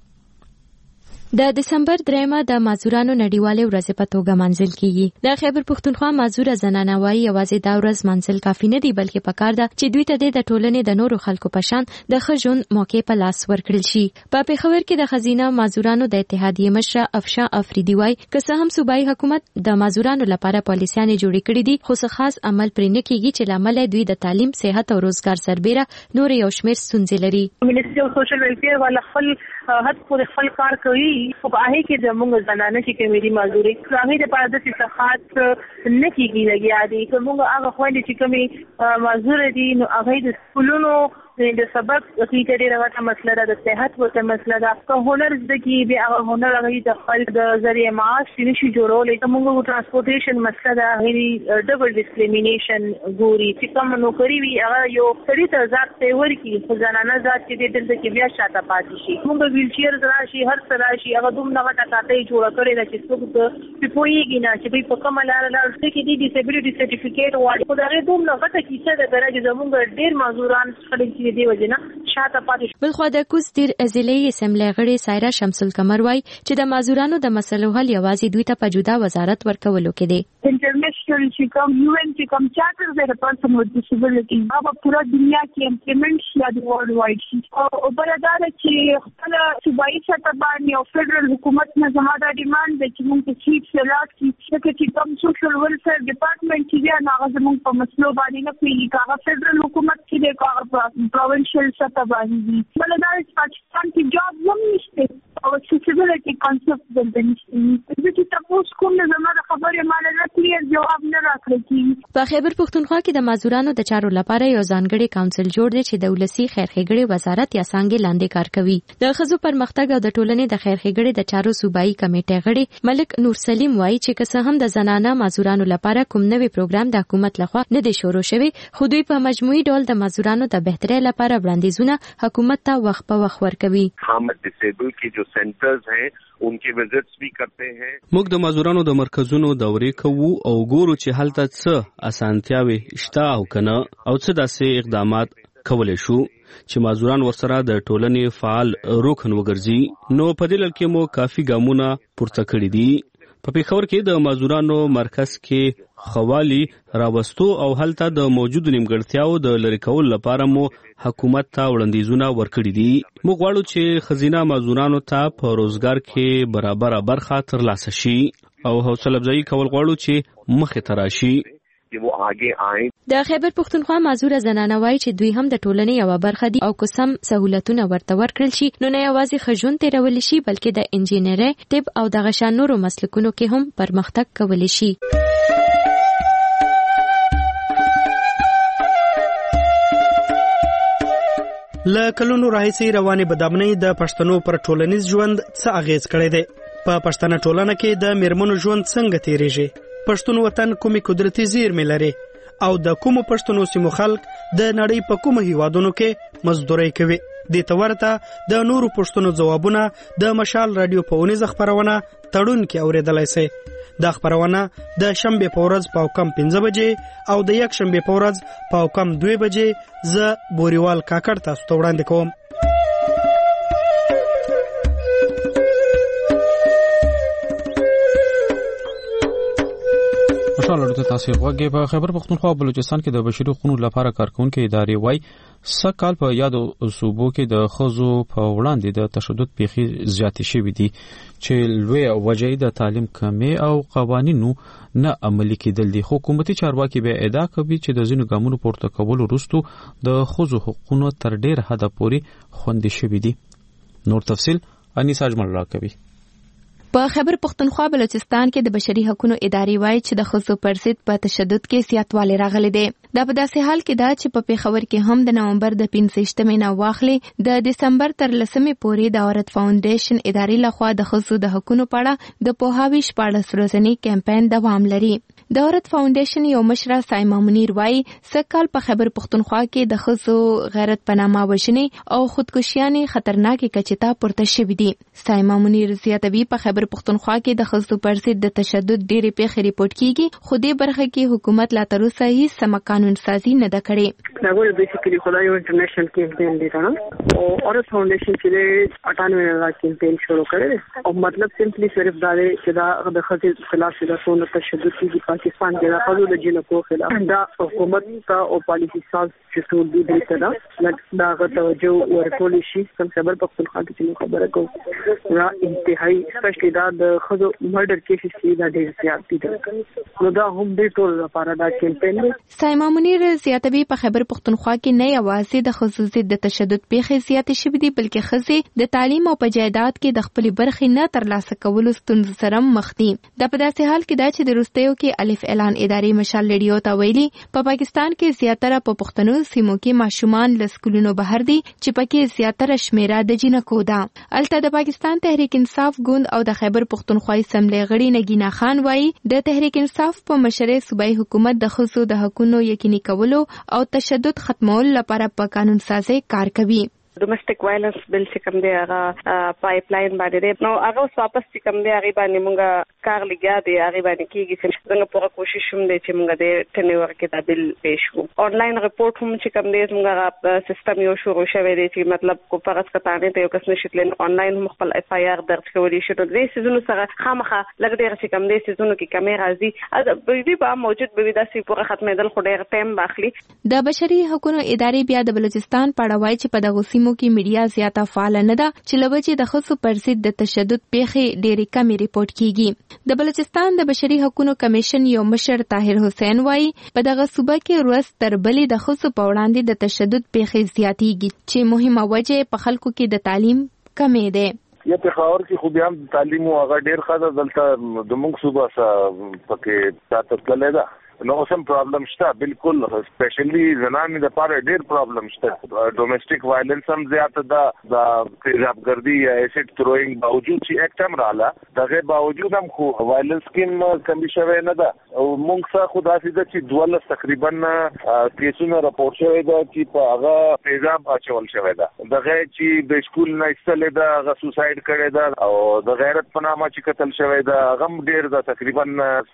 د دسمبر 3 د معذورانو نړیواله ورځ په توګه منځل کیږي. د خیبر پختونخوا معذوره زنانه وايي یوازې دا ورځ منځل کافی نه دی بلکې پکار ده چې دوی ته د ټولنې د نورو خلکو په شان د خجون موقع په لاس ورکړل شي. په پیښور کې د خزینه معذورانو د اتحادیې مشر افشا افریدی وايي که څه هم صوبایي حکومت د معذورانو لپاره پالیسیانې جوړې کړې دي خو څه خاص عمل پرې نه کیږي چې لامل دوی د تعلیم، صحت او روزګار سربېره نور یو شمېر ستونزې لري. منیسټری اف سوشل ویلفیر والا خپل حد پر خپل کار کوي خو په هغه کې زموږ زنانه چې کمیډي مزدوري هغه د پاره د صحت نه کیږي لګیا دي. زموږ هغه خويندې چې کمی مزدور دي نو هغه د سکولونو د سبق کې ډېره وړه مسله ده، د صحت ورته مسله ده. که هنر زده کی بیا هغه هنر هغه د خلک د ذریعہ معاش نشي جوړولای. زموږ ترانسپورټیشن مسله ده، هغه ډبل ډیسکریمینیشن ګوري چې کوم نوکری وي هغه یو سړي ته ذات ته ورکی خو زنانه ذات چې دلته کې بیا شاته پاتې شي. موږ ویل چیر راشي هر څه راشي هغه دومره غټه کاته جوړ کړی چې څوک په پویږي نه چې په کومه لار چې د ډیسابیلیټي سرټیفیکیټ واړي خو دا دومره غټه کیسه ده چې زموږ ډېر معذوران خلک دی وجنه شاته پاتې. بلخو د کوز دیر ضلعي اسمبلی غړي سایرا شمس القمر وايي چې د معذورانو د مسلو حل یوازې دوی ته په جدا وزارت ورکولو کې دی. انټرنیشنل چې کوم UN چې کوم چارټر دی د پرسن وذ ډیسابیلیټي هغه پورا دنیا کې امپلیمنټ شي د ورلد وایډ شي او بلدار چې خپل صوبایي سطح باندې او فدرال حکومت نه زموږ ډیماند دی چې موږ چیف سلاټ چې کوم سوشل ویلفیر ډپارټمنټ چې دی هغه زموږ په مسلو باندې نه پیږي. هغه فدرال حکومت کې دی هغه provincial سطح باندې بلدار پاکستان کې جاب هم نشته او accessibility concept دلته نشته. چې تاسو کوم نه زموږ خبرې مال نه کلیئر جواب نه راکړي. په خیبر پختونخوا کې د معذورانو د چارو لپاره یو ځانګړي کونسل جوړ دی چې د ولسی خیرخېګړې وزارت یا څنګه لاندې کار کوي. د ښځو پرمختګ او د ټولنې د خیرخېګړې د چارو صوبایي کمیټې غړي ملک نور سلیم وایي چې که څه هم د زنانه معذورانو لپاره کوم نوې پروګرام د حکومت لخوا نه دی شروع شوی خو دوی په مجموعي ډول د معذورانو د بهترۍ لپاره وړاندیزونه حکومت ته وخت په وخت ورکوي. हम डिसेबल की जो सेंटर्स हैं उनके विजिट्स भी करते हैं. موږ د معذورانو د مرکزونو دورې کوو او ګورو چې هلته څه اسانتیاوي شته او کنه او څه داسې اقدامات کولای شو چې معذوران ورسره د ټولنې فعال رکن وګرځي. نو په دې لړ کې مو کافي ګامونه پورته کړی دي. په پیښور کې د معذورانو مرکز کې خوالي راوستو او هلته د موجودو نیمګړتیاو د لری کول لپاره مو حکومت ته وړاندیزونه ورکړي دي. موږ غواړو چې خزینه معذورانو ته په روزګار کې برابر برخه ترلاسه شي او حوصله افزایی کول غواړو چې مخې ته راشي. د خیبر پختونخوا معذوره زنانه وايي چې دوی هم د ټولنې یو برخه دي او کوم سہولتونه ورته ورکړل شي نو نه یوازې خجون تیرول شي بلکې د انجینرۍ، طب او د غشا نورو مسلکونو کې هم پرمختګ کولی شي. له کلونو راهیسې روانې بدامنۍ د پښتنو پر ټولنیز ژوند څه اغیز کړی دی؟ په پښتنه ټولنه کې د میرمنو ژوند څنګه تیریږي؟ پښتون وطن کومې قدرتي زیرمې لري او د کومو پښتنو سیمو خلک د نړۍ په کومو هیوادونو کې مزدوري کوي؟ دې ته ورته د نورو پښتنو ځوابونه د مشال رادیو په اونیزه خبرونه تړون کې اوریدلای شئ. دا خبرونه د شنبه په ورځ په کم 15 بجې او د یک شنبه په ورځ په کم 2 بجې ز بوريوال کاکړ تاسو ته وړاندې کوم. مشاله تاسو غوږی په خیبر پختونخوا بلوچستان کې د بشري حقوقو لپاره کارکونکو ادارې وای سکهال په یادو صوبو کې د خزو په وړاندې د تشدد پیښې زیاتې شوې دي چې لوی وجې د تعلیم کمی او قوانینو نه عملي کېدل دي. حکومتي چارواکي به ادعا کوي چې د ځینو ګامونو پورته کول وروسته د خزو حقوقو تر ډیر حد پورې خوندي شوې دي. نور تفصيل انیس اجمل راکوي. په خیبر پختونخوا بلوچستان کې د بشري حقوقو ادارې وایي چې د ښځو پر ضد په تشدد کې زیاتوالی راغلی دی. دا په داسې حال کې ده چې په پیښور کې هم د نومبر د 15 نه واخلې د دسمبر تر 10 پورې د عورت فاونډیشن ادارې لخوا د ښځو د حقوقو په اړه د پوهاوي شپاړس ورځنی کمپاین دوام لري. د عورت فاونډیشن یو مشره سایما منیر وایي سکهال په خیبر پختونخوا کې د ښځو غیرت په نامه وژنې او خودکشیانې خطرناکې کچې ته پورته شوې دي. سایما منیر زیاتوي په خیبر پختونخوا کې د ښځو پر ضد د تشدد ډېرې پیښې ریپورټ کیږي خو دې برخه کې حکومت لا تر اوسه هیڅ سم قانون سازي نه ده کړې. دا ګول بیسیکلی خدای یو انټرنیشنل کیمپین دی کنه او عورت فاونډیشن چې 98 لا کیمپین شروع کړی او مطلب سمپلی صرف دا دی چې دا د ښځو خلاف د ټول تشدد کې پاکستان کې د ښځو د جنکو خلاف دا حکومت ته او پالیسی ساز چې ټول دي دا دا توجه ورکول شي. څنګه خبر پختونخوا کې خبره کوم دا انتهایی سپیشلی دا د ښځو مرډر کیسز چې دا ډېر زیات دي نو دا هم د ټول لپاره دا کیمپین دی. سایما منیر زیاتوي په خیبر پختونخوا کې نه یوازې د ښځو ضد د تشدد پیښې زیاتې شوې دي بلکې ښځې د تعلیم او په جایداد کې د خپلې برخې نه ترلاسه کولو ستونزو سره مخ دي. دا په داسې حال کې ده چې د وروستیو کې الف اعلان ادارې مشال ریډیو ته ویلي په پاکستان کې زیاتره په پښتنو سیمو کې ماشومان له سکولونو بهر دي چې پکې زیاتره شمیره د جنکو ده. الته د پاکستان تحریک انصاف ګوند او د خیبر پختونخوا اسمبلی غړي نگینا خان وایي د تحریک انصاف په مشرۍ صوبایي حکومت د ښځو د حقوقو یقیني کولو او تشدد ختمولو لپاره په قانون سازي کار کوي. ډومېسټک وایلنس بل چې کوم دی هغه پایپ لاین باندې دی نو هغه واپس چې کوم دی هغه باندې مونږه کار لګیا دی هغه باندې کیږي چې څنګه پوره کوشش هم دی چې مونږ د ټنیور کې دا بل پېښ کو آنلاین رپورټ هم چې کوم دی مونږه سیستم یو شروع شوی دی چې مطلب کو پرس کتانې ته یو کس نشیتلین آنلاین هم خپل اف آی آر درج کولی شي نو دې سيزونو سره خامخه لګ ډېر چې کوم دی سيزونو کې کیمرا راځي به به موجود به دا سي پوره ختمېدل خو ډېر ټایم باخلي. د بشري حقوقو ادارې بیا د بلوچستان په اړه وایي چې په دغه سیمو کې میډیا زیاته فعال نه ده چې لوجه د ښځو پر ضد د تشدد پیښې ډېرې کمې ریپورټ کیږي. د بلوچستان د بشري حقوقو کمیشن یو مشر طاهر حسین وایي په دغه صوبه کې ورځ تر بلې د ښځو په وړاندې د تشدد پیښې زیاتېږي چې مهمه وجه په خلکو کې د تعلیم کمې ده. یا پیښور کې خو بیا تعلیم او هغه ډېر ښه ده دلته د موږ صوبه سره پکې تاسو تللی ده نو سم پرابلم شته بالکل سپیشلی زنانې د پاره ډېر پرابلم شته. ډومېسټک وایلنس هم زیات ده د تیزابګردي یا ایسډ تھروینګ باوجود چې اکټ هم رااله دغه باوجود هم خو وایلنس کې کمی شوی نه ده او موږ څخه خو داسې ده چې 12 تقریبا کیسونه راپورټ شوی ده چې په هغه تیزاب اچول شوی ده دغه چې د سکول نه ایستل ده هغه سوساید کړی ده او د غیرت په نامه چې قتل شوی ده هغه ډېر ده تقریبا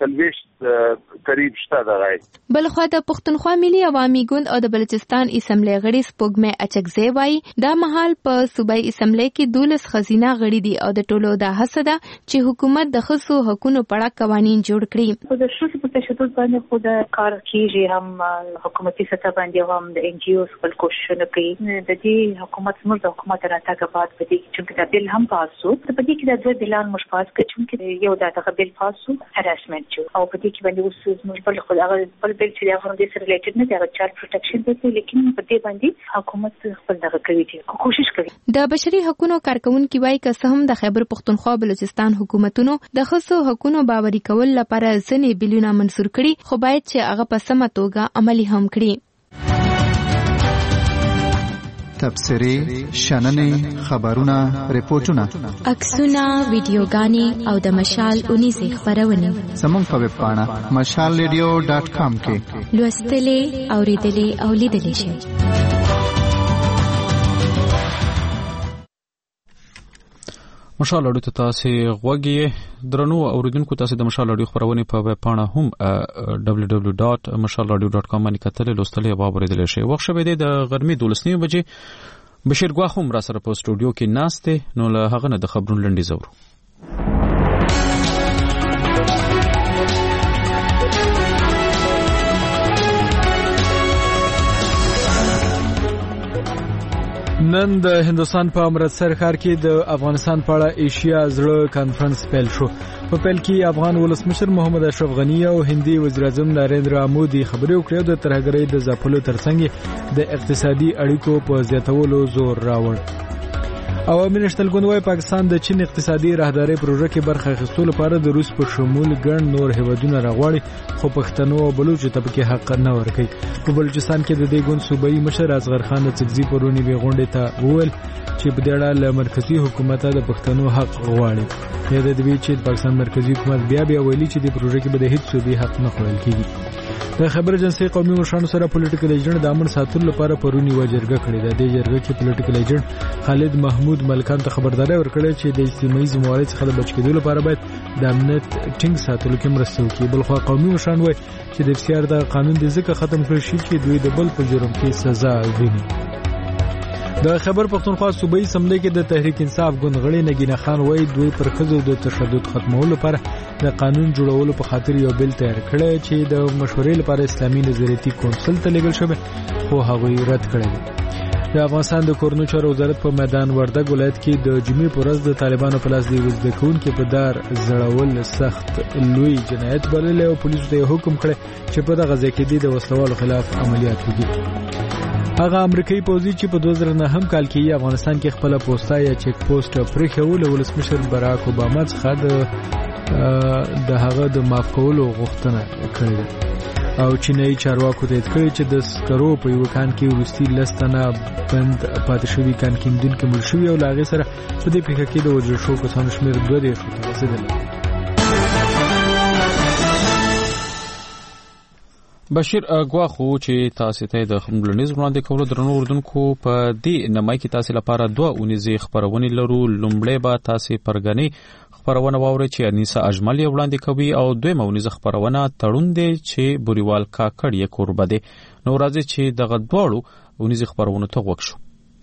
40 قریب بلخوا د پښتونخوا ملي عوامي ګوند او د بلوچستان اسمبلی غړي سپوږمۍ اچکزی وایي دا مهال په صوبایي اسمبلی کې 12 خزینه غړي دي او د ټولو دا هڅه ده چې حکومت د ښځو حقوقو په اړه قوانين جوړ کړي. د ښځو په تشدد باندې خو د کار کیږي هم حکومتي سطح باندې هم د ان جی او خپل کوششونه کوي. د دې حکومت زموږ د حکومت راتګ بعد په دې چې د بیل هم پاسو په دې کې د دوه بلان مشفاس کې چې یو د تقبل پاسو هراسمنت او په دې کې باندې اوس موږ خو هغه بل چې هغه د سره ریلیټډ نه دی هغه چارج پروټیکشن دی لیکن په دې باندې حکومت خپل دغه کوي چې کوشش کوي. د بشري حقوقو کارکونکو وایي که څه هم د خیبر پختونخوا بلوچستان حکومتونو د ښځو حقوقو باوري کول لپاره ځینې بیلونه منسور کړي خو باید چې هغه په سمه توګه عملي هم کړي. تبصرې شننې خبرونه ریپورتونه عکسونه ویډیوګانې او د مشال 19 خبرونه زموږ په ویب پاڼه mashalradio.com کې لوستلې اوریدلې او لیدلې شئ. مشال اړیو ته تاسو غوږی درنو اوریدونکو تاسو د مشال اړیو خبرونه په ویب پاڼه هم www.mashalradio.com باندې کتل لوستلې او اوریدل شي. وخت شوه د غرمې 12 بجې بشیر ګواخ هم را سره په سټوډیو کې ناشته نو له هغه نه د خبرونو لنډي زورو. نن د هندستان په امرتسر ښار کې د افغانستان په اړه ایشیا زړه کانفرنس پیل شو. په پیل کې افغان ولسمشر محمد اشرف غنی او هندي وزیر اعظم نریندرا مودي خبرې وکړې د ترهګرۍ د ځپلو ترڅنګ د اقتصادي اړیکو په زیاتولو زور راوړ. او امینشتل ګوندوی پاکستان د چین اقتصادي راهداري پروژه کې برخه اخیستلو لپاره د روس په شمول ګڼ نور هیوادونه راغواړي، خو پښتنو او بلوچو ته پکې حق نه ورکوي. په بلوچستان کې د دې ګوند صوبایي مشر اصغر خان څکزي پرونی به غونډې ته وویل چې په دې اړه له مرکزی حکومت د پښتنو حق غواړي. دا د دې چې پاکستان مرکزی حکومت بیا ویلي چې د پروژه کې به د هیڅ صوبې حق نه خوړل کیږي. د خبر ایجنسی قومي مشرانو سره پولیټیکل ایجنټ د امن ساتلو لپاره پرونی وجرګه کړې ده. د جرګه کې پولیټیکل ایجنټ خالد محمود ملکان ته خبرداري ورکړه چې د اجتماعي ذمہوارۍ څخه د بچ کېدو لپاره باید د امنیت ټینګ ساتلو کې مرسته وکړي. بلخو قومي مشران وایي چې د FCR د قانون د ځکه ختم کړی شي چې دوی د بل په جرم کې سزا ویني. د خبر پښتونخوا صوبایي اسمبلی کې د تحریک انصاف ګوند غړي نګینه خان وایي دوی پر ښځو د تشدد ختمولو لپاره د قانون جوړولو په خاطر یو بل تیار کړی چې د مشورې لپاره اسلامي نظریاتي کونسل ته لیږل شوی، خو هغه رد کړی دی. د افغانستان د کورنیو چارو وزارت په میدان وردګ ولایت کې د جمعې په ورځ د طالبانو په لاس د یو زده کوونکي په دار زړول سخت لوی جنایت بللی او پولیسو ته حکم کړی چې په دغه ځای کې د وسلوالو خلاف عملیات وکړي. هغه امریکایي پوځي چې په 2009 کال کې افغانستان کې خپل پوسټا یا چیک پوسټ پرېښول ولسمشر باراک اوباما څخه د هغه د معاف کولو غوښتنه کړې ده. او چینایي چارواکو ته کړي چې د سکرو په یو کان کې وروستي لستنه بند پاتې شوی کان کیندونکو مړ شوی او لاغې سره په دې پیښه کې د وژل شوو کسانو شمېر 2 ته رسیدلی. بشیر ګواخو چې تاسو ته د خبرونیز وړاندې کولو درنو اردوونکو په دې نمای کې تاسو لپاره 2 اونیزې خبرونه لرو. لومړی به تاسو پرګنی خبرونه واوري چې انیسا اجمل وړاندې کوي او دویمه اونیزه خبرونه تړون دی چې بوریوال کاکړ یې قربه دی. نو راځي چې دغه دواړو اونیزې خبرونه ته وښو.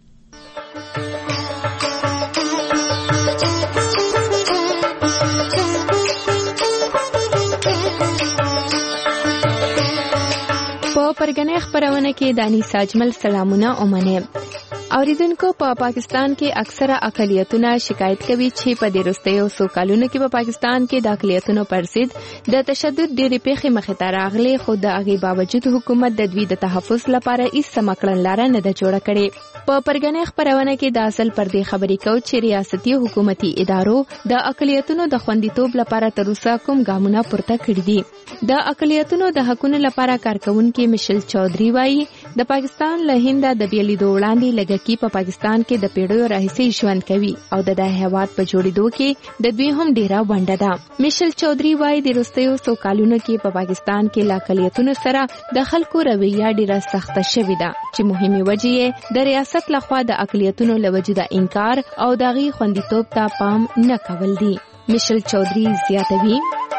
په پرګنې خبرونه کې دانی ساجمل سلامونه اومنه. اوریدونکو په پاکستان کې اکثره اقلیتونه شکایت کوي چې په دې وروستیو څو کلونو کې په پاکستان کې د اقلیتونو پر ضد د تشدد ډېرې پیښې مخې ته راغلي، خو د هغې باوجود حکومت د دوی د تحفظ لپاره هیڅ سمکړنلاره نه ده جوړه کړې. په پرګنې خبرونه کې د اصل پر دې خبرې کوو چې ریاستي حکومتي ادارو د اقلیتونو د خوندیتوب لپاره تر اوسه کوم ګامونه پورته کړي دي. د اقلیتونو د حقونو لپاره کارکونکي مشل چودھری وایي د پاکستان له هند د بیلیدو وړاندې لګکی په پاکستان کې د پیړیو راهیسې ژوند کوي او د هیواد په جوړېدو کې د دوی هم ډیره ونډه ده. مشل چودھری وایي د وروستیو څو کالونو کې په پاکستان کې له اقلیتونو سره د خلکو رویه ډیره سخته شوې ده چې مهمه وجه یې د ریاست لخوا د اقلیتونو له وجوده انکار او دغه خوندیتوب ته پام نه کول دي. مشل چودھری زیاتوي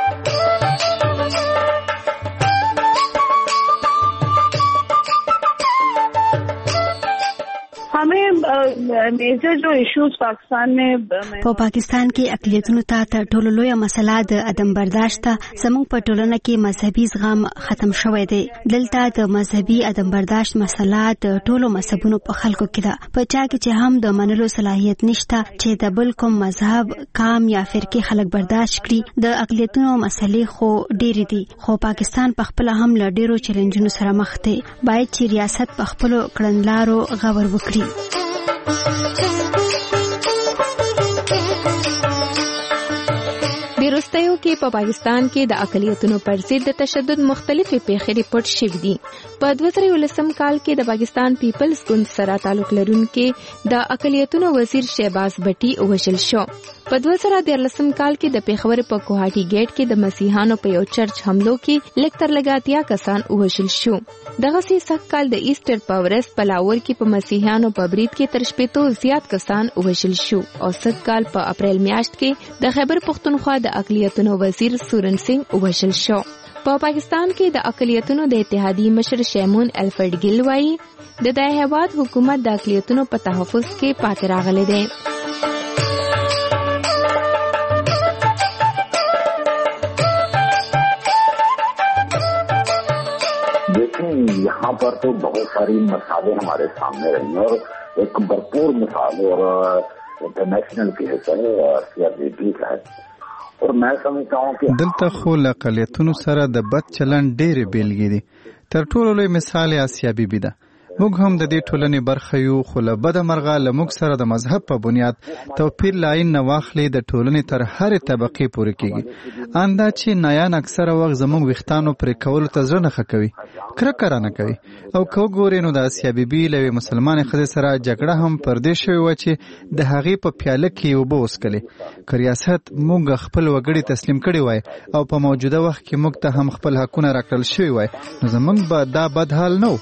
میجر جو ایشوز پاکستان میں په پاکستان کې اقلیتونو ته تر ټولو لویه مسله د عدم برداشت زموږ په ټولنه کې مذهبي زغم ختم شوی دی. دلته د مذهبي عدم برداشت مسله د ټولو مذهبونو په خلکو کې ده، په چا کې چې هم د منلو صلاحیت نشته چې د بل کوم مذهب قام یا فرقې خلک برداشت کړي. د اقلیتونو مسلې خو ډېرې دي، خو پاکستان په خپل هم له ډېرو چیلنجونو سره مخ دی. باید چې ریاست په خپل کړنلارو غور وکړي. وروستیو کې په پاکستان کې د اقلیتونو پر ضد د تشدد مختلفې پیښې ریپورت شوې دي. په 2019 کال کې د پاکستان پیپلز ګوند سره تعلق لرونکي د اقلیتونو وزیر شهباز بټي وژل شو. په 2013 کال کې د پیښور په کوهاټي گیټ کې د مسیحانو په یو چرچ حملو کې لکتر لګاتیا کسان وژل شو. دغه سخت کال د ایسټر په ورځ په لاهور کې په مسیحانو په برید کې تر 80 زیات کسان وژل شو او سږ کال په اپریل میاشت کې د خیبر پختونخوا د اقلیتونو وزیر سورن سنگ وژل شو. په پاکستان کې د اقلیتونو د اتحادیې مشر شیمون الفرد ګیل وایي د هیواد حکومت د اقلیتونو په تحفظ کې پاتې راغلی دی. यहाँ पर तो बहुत सारी मसाले हमारे सामने रही हैं और एक भरपूर मिसाल और इंटरनेशनल की हिस्सा है CRPP का है। और मैं समझता हूँ कि دلته خو له اقلیتونو سره د بد چلند ډېرې بیلګې دي. تر ټولو لوی مثال یې آسیا بیبي ده. موږ هم د دې ټولنې برخه یو، خو له بده مرغه له موږ سره د مذهب په بنیاد توپیر له عین نه واخلې د ټولنې تر هرې طبقې پورې کېږي. اندا چې نایان اکثره وخت زموږ ویښتانو پرې کولو ته زړه نه ښه کوي، کرکه رانه کوي. او که وګورې نو د آسیا بیبي له یوې مسلمانې ښځې سره جګړه هم پر دې شوې وه چې د هغې په پیاله کې یې اوبه وڅښلې. که ریاست موږ خپل وګړي تسلیم کړي وای او په موجوده وخت کې موږ ته هم خپل حقونه راکړل شوي وای، نو زموږ به دا بد حال نه و.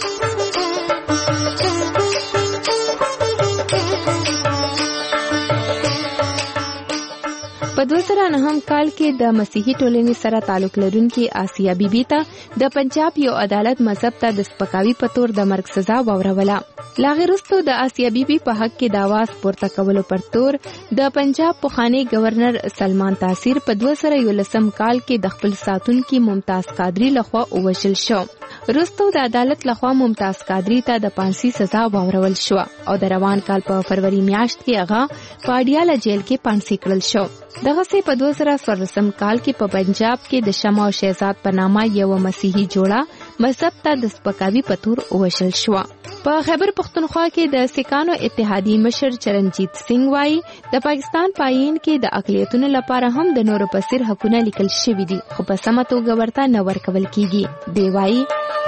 په 2009 کال کې د مسیحي ټولنې سره تعلق لرونکي آسیا بیبي ته د پنجاب یو عدالت مذهب ته د سپکاوي په تور د مرګ سزا واوروله. لا غیر وروسته د آسیا بیبي په حق کې د اواز پورته کولو پر تور د پنجاب پخوانی گورنر سلمان تاثیر په 2011 کال کې د خپل ساتونکي ممتاز قادری لخوا ووژل شو. وروسته د عدالت لخوا ممتاز قادری ته د پانسي سزا واورول شو او د روان کال په فروری میاشت کې هغه په اډیاله جیل کې پانسي کړل شو. دغه سه په 2014 کال کې په پنجاب کې د شمع او شهزاد په نامه یو مسیحي جوړه مذهب ته د سپکاوي په تور ووژل شو. په خیبر پختونخوا کې د سکانو اتحادی مشر چرنجیت سنگ وایي د پاکستان پاین کې د اقلیتونو لپاره هم د نورو په څیر حقونه لیکل شوي دي، خو په سمه توګه ورته نه ورکول کیږي. دی وایي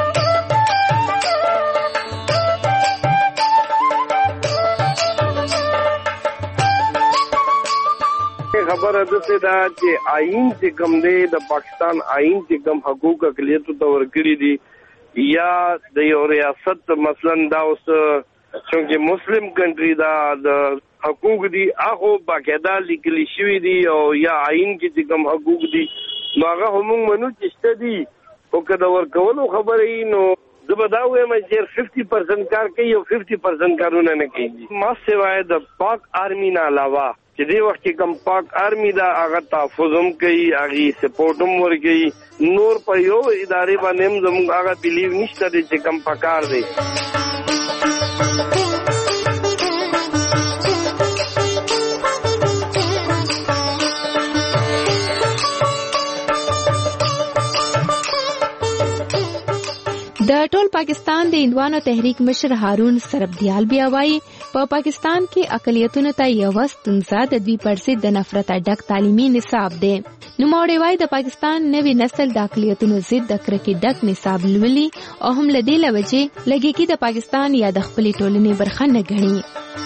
خبره ده دا چې آئین چې کوم دی د پاکستان آئین چې کوم حقوق اقلیتو ته ورکړي دي یا د یو ریاست مثلا دا اوس چې مسلم کنټری دا د حقوق دي هغه باقاعده لیکلي شوي دي او یا آئین کې چې کوم حقوق دي نو هغه هم منو چې شته دي. او که د ورکولو خبره وي نو زه به دا وایم چې 50% کار کوي او 50% کارونه نه کوي. ما سوای د پاک آرمي نه علاوه چې دې وخت کې کم پاک آرمي دا هغه تحفظ هم کوي، هغه سپورټ هم ورکوي. نور په یو ادارې باندې هم زموږ هغه بلیو نشته دی چې کم پکار دی. د ټول پاکستان د هندوانو تحریک مشر هارون سربدیال بیا وایي په پاکستان کې اقلیتونو ته یو ستونزه د 2% د نفرت ډک تعلیمي نصاب دی. نوموړی وایي د پاکستان نوی نسل د اقلیتونو ضد د کرکې ډک نصاب لولي او هم له دې لوجې لږه کې د پاکستان یا د خپلې ټولنې برخه نه ګڼي.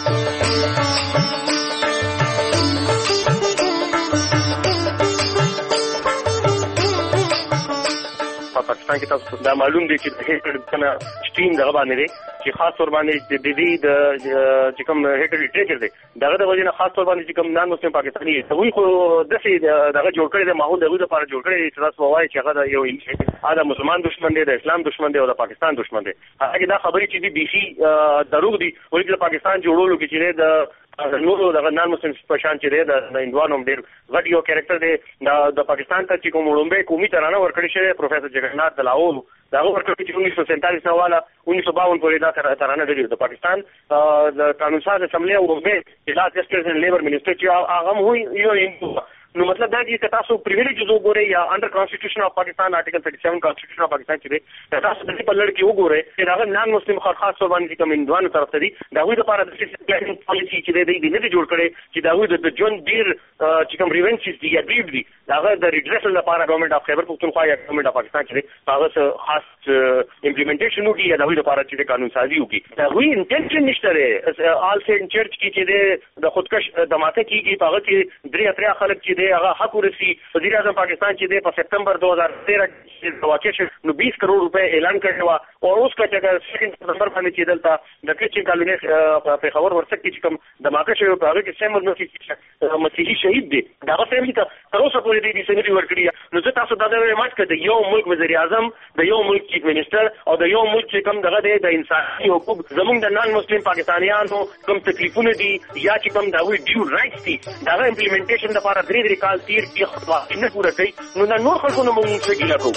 پاکستان کې تاسو دا معلوم دی چې هیټر کنه سټریم دغه باندې دی چې خاص تور باندې د دې د چې کوم هیټر ټریکر دی دغه د وجه نه خاص تور باندې چې کوم نان مسلم پاکستاني دی وی خو دغه جوړ کړی د ماحول دغه لپاره جوړ کړی چې تاسو وایي چې هغه یو دا مسلمان دشمن دی، د اسلام دشمن دی او د پاکستان دشمن دی. هغه دا خبرې چې دی بيخي دروغ دي ولې د پاکستان جوړولو کې چې د نورو د نان مسلم پشان چې دی د هندوانو ډېر غټ یو کریکټر دی د پاکستان ته چې کوم وړاندې قومي ترانه ورکړی شوی پروفیسور جګنات دلاول دا ورکړی چې 1947 والا 1952 پورې دا ترانه دی د پاکستان د قانون ساز اسمبلی او وګړي چې دا جسټس اینڈ لیبر منسٹر چې هغه مو یو نو مطلب دا چې تاسو پریویلیجز وګورئ یا انډر کانسټیټیوشن اف پاکستان آرټیکل 37 کانسټیټیوشن اف پاکستان چې تاسو د دې په لړ کې وګورئ چې دا نان مسلم خاص تور باندې کوم هندوانو طرف ته دي دا وی د پاره د پلانینګ پالیسی چې دی نه جوړ کړي چې دا وی د جون ډیر چې کوم ریونچز دی یا دی دا د ریډریسل لپاره ګورنمنت اف خیبر پختونخوا یا ګورنمنت اف پاکستان چې هغه خاص امپلیمنټیشن وکړي یا دا وی د لپاره چې قانون سازي وکړي. دا وی انټینشن نشته آل سینټ چرچ کې چې د خودکش دماکه کیږي هغه چې درې خلک چې هغه حق ورسي. وزیر اعظم پاکستان چې په سپتمبر 2013 کې واقع شو نو 20 کروڑ روپے اعلان کړی و او اوس کا چې سیکنډ سپتمبر باندې چې دلته د کچن کالونی په خبر ورسکه چې کوم دماکه شوی په هغه کې سیمل نو مسیحي شهید دی دا فیملی ته تر اوسه پورې دې سنري ورکړي. نو زه تاسو دا مات کړم یو ملک وزیر اعظم د یو ملک چیف منسٹر او د یو ملک چې کوم دغه د انساني حقوق زموږ د نان مسلم پاکستانیانو کوم تکلیفونه دي یا چې کوم دا وی ډیو رائټس دي دا امپلیمنټیشن لپاره درې کال تیر کې خطوات نه پوره کوي نو نور خلکو نه مونږ څه ګیله کوو.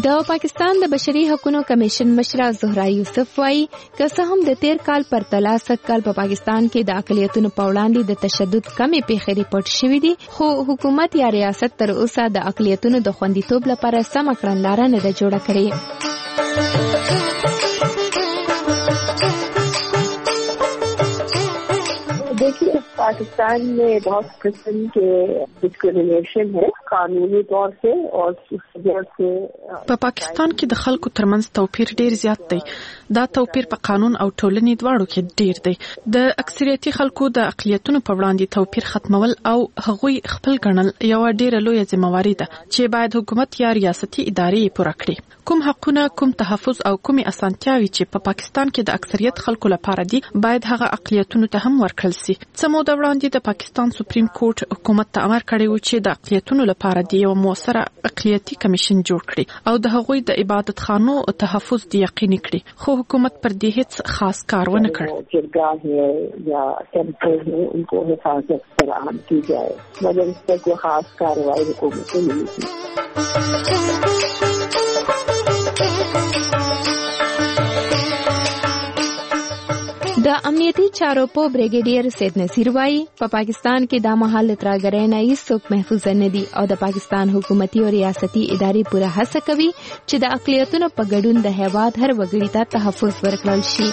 د پاکستان د بشري حقوقو کمیشن مشره زهرا یوسف وايي که څه هم د تیر کال پر تله سږ کال په پاکستان کې د اقلیتونو په وړاندې د تشدد کمې پیښې ریپورټ شوې دي، خو حکومت یا ریاست تر اوسه د اقلیتونو د خوندیتوب لپاره سمه کړنلاره نه ده جوړه کړې. देखिए, पाकिस्तान में बहुत किस्म के डिस्क्रिमिनेशन है कानूनी तौर से और इस वजह से په پاکستان کې د خلکو ترمنځ توپیر ډیر زیات دی. دا توپیر په قانون او ټولنې دواړو کې ډیر دی. د اکثریتي خلکو د اقلیتونو په وړاندې توپیر ختمول او هغوی خپل ګڼل یو ډیره لویه ذمہواري ده چې باید حکومت یا ریاستي ادارې پوره کړي. کوم حقونه، کوم تحفظ او کومې اسانتیاوي چې په پاکستان کې د اکثریت خلکو لپاره دي باید هغه اقلیتونو ته هم ورکړل شي. څه موده وړاندې د پاکستان سپریم کورټ حکومت ته امر کړی و چې د اقلیتونو لپاره د یو موثره اقلیتي کمیشن جوړ کړي او د هغوی د عبادت خانو تحفظ دی یقیني کړي، خو حکومت پر دې هیڅ خاص کار ونه کړ. جرګه یا ټیمپل ہے ان کو حفاظت فراہم کی جائے مگر اس پر کوئی خاص کارروائی حکومت نے نہیں کی. د امنیتي چارو په بریګیډیر سید نصیر وايي په پاکستان کې د مهال ترګرۍ نه هیڅوک محفوظ نه دي او د پاکستان حکومتي او ریاستي ادارې پوره هڅه کوي چې د اقلیتونو په ګډون د هیواد هر وګړي ته تحفظ ورکړل شي.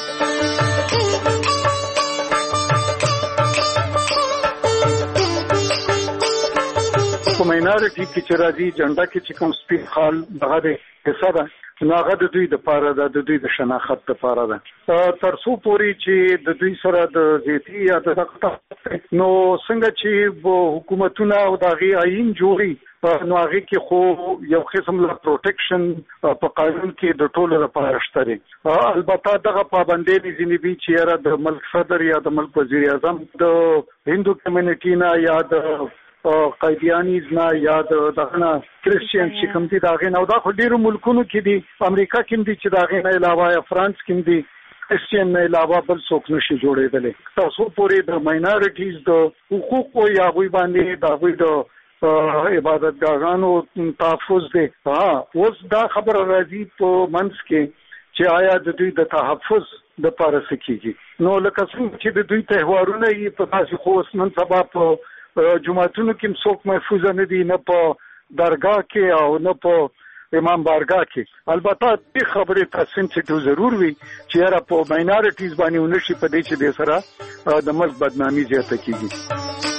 په ماینارټي کې چې راځي جنډا کې چې کوم سپین خال دغه حصہ ده ناغه د دوی د پاره د دوی د شناخت لپاره ده. تر څو پوري چې د دوی سره د زیاتی یا د نو څنګه چې حکومتونه او دغه آئین جوړي نو هغه کې خو یو قسم له پروټیکشن په قانون کې د ټولو لپاره شته. البته دغه پابندۍ ځینې دي چې د ملک صدر یا د ملک وزیر اعظم د هندو کمیونټي نه یا د قیدیانیز نه یا دغه کرسچین چې کوم دي دغه نو دا خو ډیرو ملکونو کې دي، امریکا کې دي چې دغه نه علاوه یا فرانس کې دي کرسچین نه علاوه بل څوک نشي جوړېدل. تاسو پورې د ماینارټیز د حقوقو یا غوي باندې د عبادت ګاهانو تحفظ دی. اوس دا خبر راځي په منځ کې چې آیا د دوی د تحفظ د پاره سکیږي. نو لکه څنګه چې د دوی تهوارونه یې په تاسو خو نن سبا په جمعتونو کې څوک محفوظ نه دي، نه په درگاه کې او نه په امام بارگاه کې. البته دې خبرې ته سنسټیو ضرور وي چې را په ماینارټیز باندې ونشي په دې چې د سره د ملک بدنامي زیاته کیږي.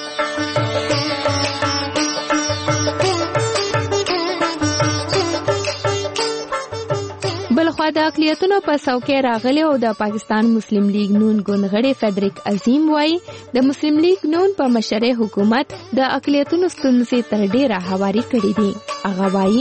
بلخوا د اقلیتونو په څوکۍ راغلي او د پاکستان مسلم لیگ نون ګوندغړي فدریک عظیم وايي د مسلم لیگ نون په مشرۍ حکومت د اقلیتونو ستونزې تر ډیره هواري کړې دي. هغه وايي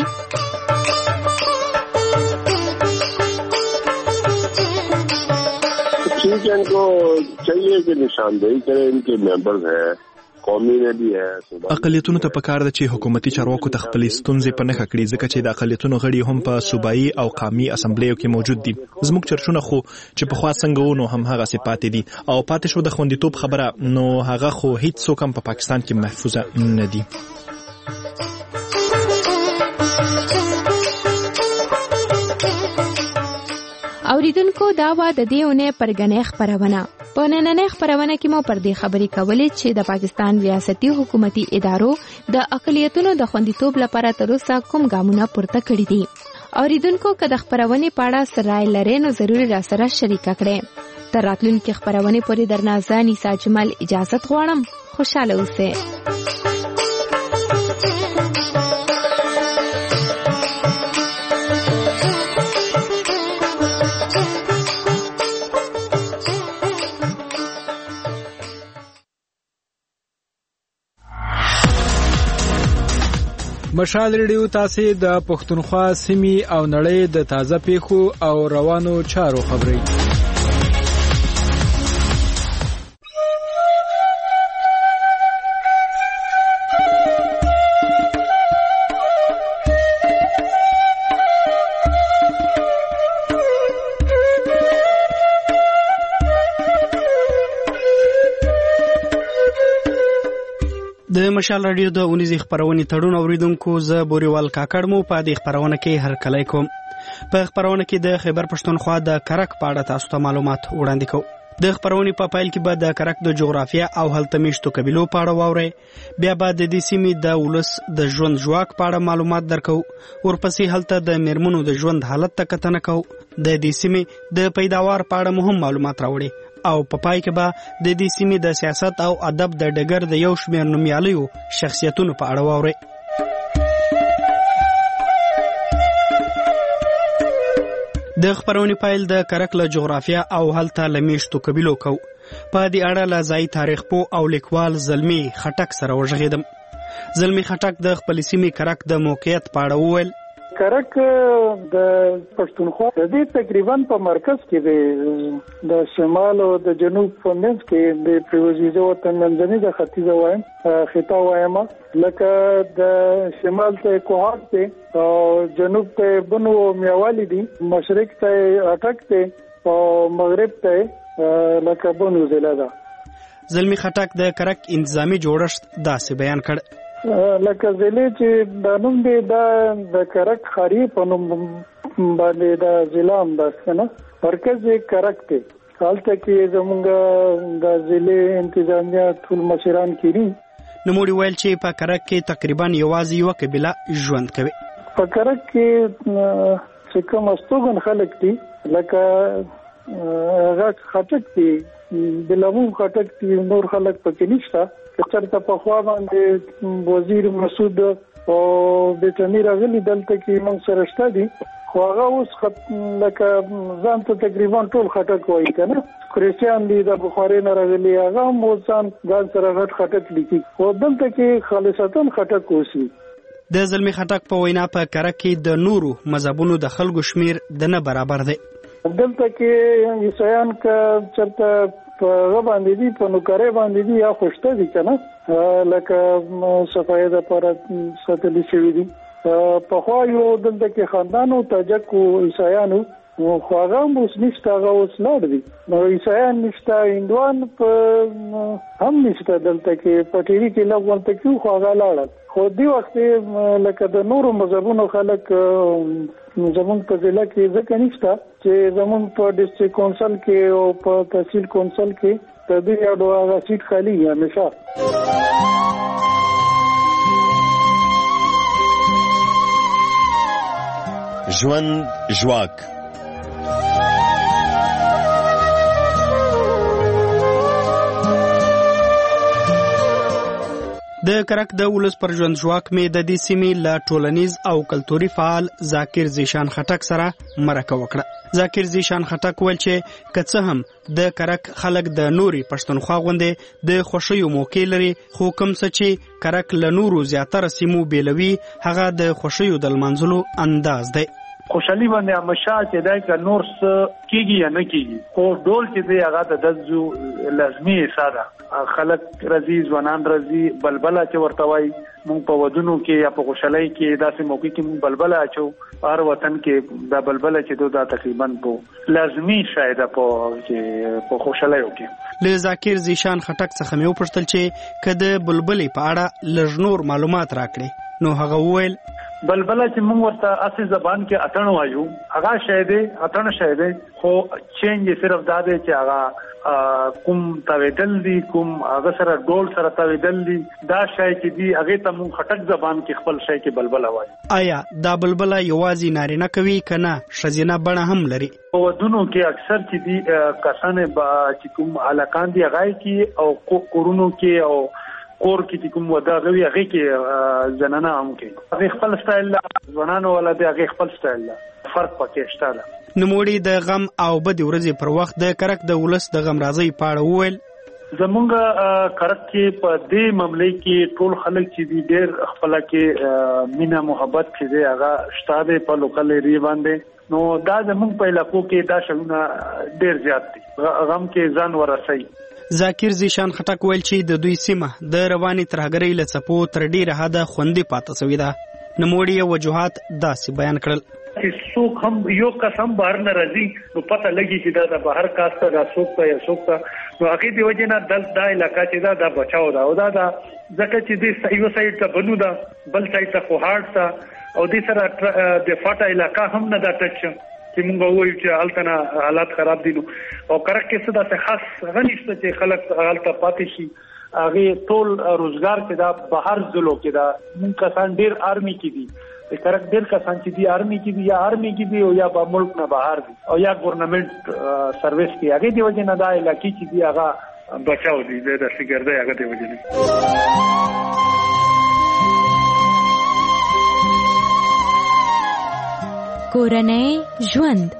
ٹھیک ہے، ان کو چاہیے کہ نشاندہی کریں ان کے ممبرز ہیں قومي نه دي. اقلیتونو ته پکار ده چې حکومتي چارواکو ته خپل ستونزې په نښه کړي، ځکه چې د اقلیتونو غړي هم په صوبایي او قومي اسمبلیو کې موجود دي. زموږ چرچونه خو چې په خوا څنګه ونو هم هغه صفات دي او پاتې شو د خوندیتوب خبره، نو هغه خو هیڅ څوک هم په پاکستان کې محفوظه نه دي. اوریدونکو دا و د دې اونۍ پرګنې خبرونه. په نننۍ خبرونه کې مو پر دې خبرې کولې چې د پاکستان ریاستي حکومتي ادارو د اقلیتونو د خوندیتوب لپاره تر اوسه کوم ګامونه پورته کړي دي. اوریدونکو که د خبرونې په اړه سرای لري نو ضروري را سره شریک کړئ. تر راتلونکي خبرونې پورې درنه زه نیسا جمال اجازت غواړم. خوشاله اوسئ. مشال ریډیو تاسو د پښتونخوا سیمې او نړۍ د تازه پیښو او روانو چارو خبري. د د مشال رادیو د اونیزي خبرونې تړون اوریدونکو زه بوريوال کاکړ مو په دې خبرونه کې هرکلی کوم. په خبرونه کې د خیبر پښتونخوا د کرک په اړه تاسو ته معلومات وړاندې کوم. د خبرونې په پایل کې به د کرک د جغرافیه او هلته میشتو قبیلو په اړه واورئ. بیا به د دې سیمې د ولس د ژوند ژواک په اړه معلومات درکو. ورپسې هلته د میرمنو د ژوند حالت ته کتنه کوو. د دې سیمې د پیداوار په اړه مهم معلومات راوړي او په پای کې به د دې سیمې د سیاست او ادب د ډګر د یو شمېر نومیالیو شخصیتونو په اړه واورئ. د خبرونې پایل د کرک له جغرافیه او هلته له میشتو قبیلو کو. په دې اړه له ځایي تاریخ پوه او لیکوال زلمي خټک سره وغږېدم. زلمي خټک د خپلې سیمې کرک د موقعیت په اړه وویل. کرک د پښتونخوا د دې تقریبا په مرکز کې دی، د شمال او د جنوب په منځ کې د پرویزیزو وطن منځني د ختیځه وایم خطا وایم، لکه د شمال ته کوهات دی او جنوب ته بنو میاوالی دی، مشرق ته اټک دی او مغرب ته لکه بنو ضلع ده. زلمي خټک د کرک انتظامی جوړښت داسې بیان کړ. لکه ضلع چې د نوم دی د کرک خاري په نوم باندې د ضلع هم ده نه، مرکز یې کرک دی. هلته کې زمونږ د ضلع انتظامیه ټول مشران کېږي. نوموړي ویل چې په کرک کې تقریبا یوازې یوه قبیله ژوند کوي. په کرک کې چې کوم استوګن خلک دي لکه هغه خټک دي، بلمون خټک دي، نور خلک پکې نشته. چرته په خوا باندې وزیر مسعود او بیتنی راغلي دلته کې موږ سره شته دي، خو هغه اوس لکه ځان ته تقریبا ټول خټک وایي که نه، کریسیان دي د بخاري نه راغلي، هغه هم اوس ځان سره غټ خټک لیکي، خو دلته کې خالصتا خټک اوسي. د زلمي خټک په وینا په کرک کې د نورو مذهبونو د خلکو شمیر د نه برابر دی. دلته کې عیسایان که چرته په هغه باندې دي، په نوکرۍ باندې دي یا خوشته دي که نه، لکه صفایي دپاره ساتلي شوي دي. پخوا یو دلته کې خاندان و تاجک و عیسایان و، خو هغه هم اوس نشته، هغه اوس لاړ دي. نو عیسایان نشته، هندوان هم نشته دلته کې، په ټیوي کې لږ ورته کېو خو هغه لاړل. خو دې وخت لکه د نورو مذهبونو خلک زمونږ په ضلع کې ځکه نشته چې زمونږ په ډسټرکټ کونسل کې او په تحصیل کونسل کې د دې یو هغه سیټ خالی وي همیشه. ژوند ژواک د کرک د ولس پر ژوند ژواک مې د دې سیمې له ټولنیز او کلتوري فعال ذاکر زیشان خټک سره مرکه وکړه. ذاکر زیشان خټک ویل چې که څه هم د کرک خلک د نوري پښتونخوا غوندې د خوښیو موقع لري، خو کوم څه چې کرک له نورو زیاتره سیمو بیلوي هغه د خوښیو د لمانځلو انداز دی. خوشحالي باندې همیشه چې دی که نور څه کېږي یا نه کېږي، خو ډول چې دی هغه د دزو لازمي حصه ده. خلک راځي، ځوانان راځي، بلبله چې ورته وایي. موږ په ودونو کې یا په خوشحالۍ کې داسې موقع کې موږ بلبله اچو. هر وطن کې دا بلبله چې دا تقریبا په لازمي شی ده په خوشحالیو کې. له ذاکر زیشان خټک څخه مې وپوښتل چې که د بلبلې په اړه لږ نور معلومات راکړي، نو هغه وویل بلبله چې موږ ورته اصلي زبان کې اتڼ وایو، هغه شی دی، اتڼ شی دی، خو چینج یې صرف دا دی چې هغه کوم تاویدل دي، کوم هغه سره ډول سره تاویدل دي، دا شی چې دی هغه ته موږ خټک زبان کې خپل شی کې بلبله وایو. آیا دا بلبله یوازې نارینه کوي که نه ښځینه بڼه هم لري؟ په ودونو کې اکثر چې دي کسانې چې کوم هلکان دي هغه کې او کورونو کې او کور کې کوم ودا غوي هغه کې زنانه هم کې هغه خپل سټایل لا ځوانانو ولا دی هغه خپل سټایل لا فرق پکې شته. نوموړي د غم او بد ورځې پر وخت د کرک د ولس د غم راځي پاړه وویل زمونږ کرک کې په دې معاملې کې ټول خلک چې دي ډېر خپل کې مینا محبت کې دی هغه شته دی په لوکل ایریا باندې. نو دا زمونږ په علاقو کې دا شونه ډېر زیات دي، غم کې ځان ورسي. ذاکر زیشان خټک ویل چې د دوی سیمه د رواني ترهګرۍ له څپو تر ډیره حده خوندي پاتې شوې ده. نوموړي وجوهات داسې بیان کړل چې څوک هم یو کس هم بهر نه راځي نو پته لګي چې دا د بهر کاسته دا څوک ته یا څوک ته، نو هغې د وجې نه دا علاقه چې دا بچاو ده او دا د ځکه چې د یو سایډ ته بنو ده بل سایډ ته خو هارد ته او د سره د فاټا علاقہ هم نه دا ټچ چې موږ وایو چې هلته حالات خراب دي نو او کرک کې څه دا خاص غنښت چې خلک هلته پاتې شي هغه ټول روزګار کې دا بهر ځلو کې دا موږ کسان ډیر آرمي کې دي کرک ډیر کسان چې دي آرمي کې دي یا آرمي کې دي او یا په ملک نه بهر دي او یا ګورنمنت سرویس کې هغه دی وجه نه دا علاقې چې دي هغه بچاو دي د سیګردې هغه دی وجه نه کورنۍ ژوند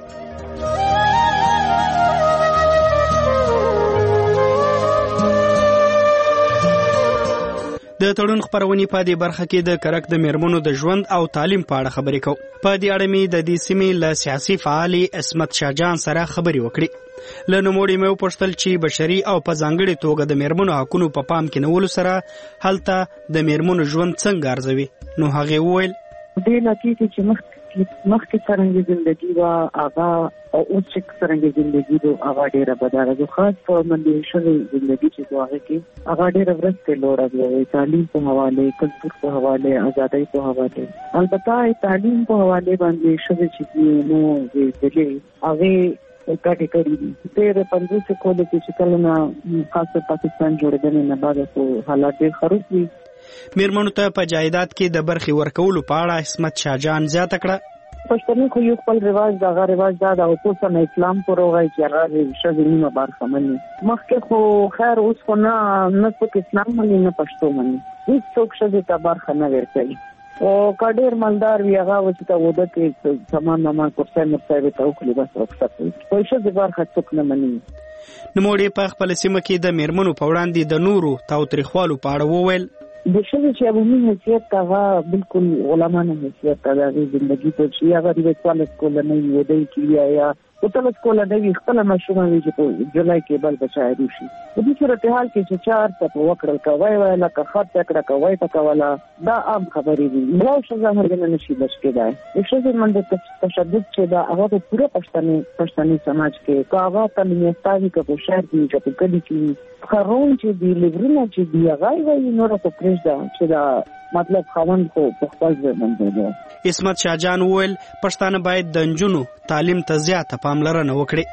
د تړون خبرونې په دې برخه کې د کرک د میرمنو د ژوند او تعلیم په اړه خبرې کوو. په دې اړه مې د دې سیمې له سیاسي فعال عصمت شاهجان سره خبرې وکړې. له نوموړي مې وپوښتل چې بشري او په ځانګړې توګه د میرمنو حقونو په پام کې نیولو سره هلته د میرمنو ژوند څنګه ارزوي. نو هغه وویل دې نتیجې چې مخکې څرنګه ژوندګي وا هغه او اوس چې څرنګه ژوندګي دو هغه ډیره بدله ده. خاص په باندې شوی ژوندګي چې هغه کې هغه ډیره ورسته لوړه دی. تعلیم په حواله کلتور په حواله ازادۍ په حواله البته تعلیم په حواله باندې شوی چې نو دې هغه کټی کړی دي. تیر 15 کولو کې کله نه خاصه پاکستان جوړېدل نه بعد خو حالات ډېر خراب دي. میرمنو ته په جایداد کې د برخې ورکولو په اړه عصمت شاهجان زیاته کړه. پښتني خو یو خپل رواج دا غیر رواج دا د خصوصا اسلام پروغای چې هغه شوی نیمه برخه مني. مخکې خو خیر اوس خو نه په اسلام باندې نه پښتو باندې هیڅ څوک شوی ته برخه نه ورکوي. او کډیر مالدار وی هغه چې ته وده کې سامان نامه کوڅه مرتبه ته وکړي بس وکړي. خو شوی برخه څوک نه مني. نوموړي په خپل سیمه کې د میرمنو په وړاندې د نورو تاوتریخوالو په اړه وویل د شوی چې عمومي حیثیت هغه بالکل علمانه حیثیت د ژوندۍ په چې هغه د کولس کولنۍ ودی کې یا وتلس کولنۍ خپل مشروع وي چې په جولای کې بل بچایرو شي. د دې صورتحال کې چې چار څه وکړل کوي وای لکه خط تکړه کوي تکولا دا عام خبرې دي. نو څنګه هرګنه نشي بچ کېدای. شوی منډه تشدد چې دا هغه په پوره پښتني سماج کې کاوه تلمي ستاسو کې په شهر کې چې په کلی کې خرون چې دی لګرونه چې دی هغه وایي نور په پرېږده چې دا مطلب خاوند خو په خپل ځای باندې دی. عصمت شاهجان وویل پښتانه باید د نجونو تعلیم ته زیاته پاملرنه وکړي.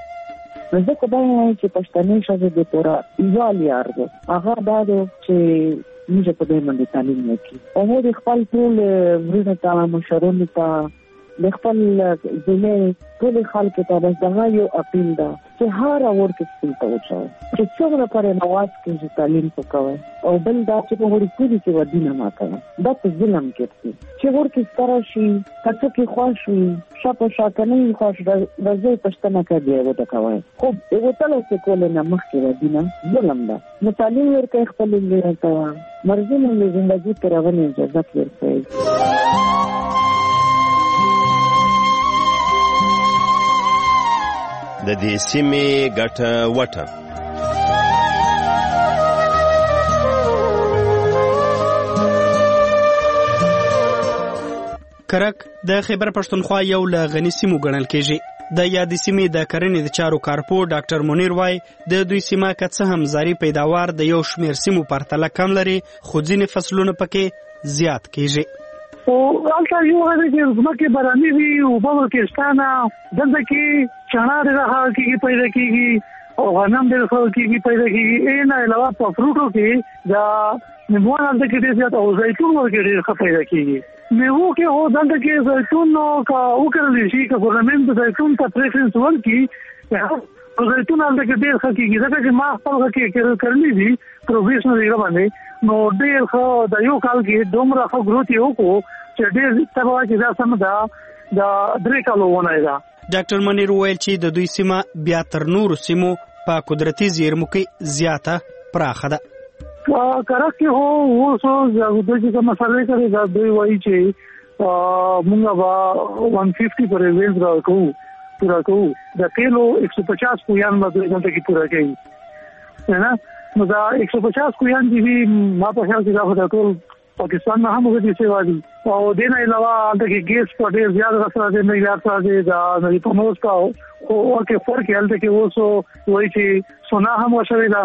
زه کوم چې پښتني ښځې د پورا ایوال یار دي هغه دا چې موږ په دې باندې تعلیم وکړو او موږ خپل ټول ورته تمام مشرونو ته د خپل ځینې ټول خلک ته بس دا یو اپیل ده چې هر اور کې څه ته وچو چې څومره پرې نواز کې تعلیم وکوي او بل دا چې په وړي کې چې ودینه ما کوي دا څه ظلم کوي چې ورته ستاره شي کڅ کې خوښ وي شپه شاکنه خوښ راځي پښتنه کوي وته کوي خو یو تل څه کول نه مخکې ودینه ظلم ده. نو تعلیم ورکه خپل لرته مرزي نه ژوندۍ ترونه اجازه ورکړي. د دې سیمې ګټه وټه کرک د خیبر پښتونخوا یو له غني سیمو ګڼل کېږي. د یادې سیمې د کرنې د چارو کارپو ډاکټر منیر وای د دوی سیمه که څه هم زاري پیداوار د یو شمېر سیمو پرتله کم لري خو ځینې فصلونه پکې زیات کېږي. او البته یو هغه چې زمکه برامي وي او په ورکستانه دغه کې چنا دغه کې پیدا کیږي او غنم دغه کې پیدا کیږي. نه علاوه په فروټو کې دا نیمونه د کې زیات او زیتون ورکې ډېر پیدا کیږي. میوه کې هو دغه کې زیتون او وکړل شي چې ګورنمنت زیتون ته پریفرنس ورکړي او زیتون هلته کې ډېر ښه کېږي. ځکه چې ما خپل کې کړلي دي پروفیشنل یې باندې نو ډېر ښه د یو کال کې دومره ښه ګروت یې وکړو چې ډېر تبا چې دا سم ده د 3 کالو ونه ده. ډاکټر منیر وویل چې د دوی سیمه بیا تر نورو سیمو په قدرتي زیرمو کې زیاته پراخه ده. کرک کې هو اوسو د دې مسالې کوي دا دوی وایي چې موږ به 150 پر ویل پورا کوو د کیلو 150 کویان باندې څنګه کې پورا کوي نه نو دا 150 کویان دي ما په خیال کې دا ټول پاکستان نه هم وګړي سیوا دي او د نه علاوه د ګیس په ډیر زیات راځي نه یاد راځي دا نه په موږ کا او کې فرق یې هلته کې اوسو وایي چې سونا هم وشوي دا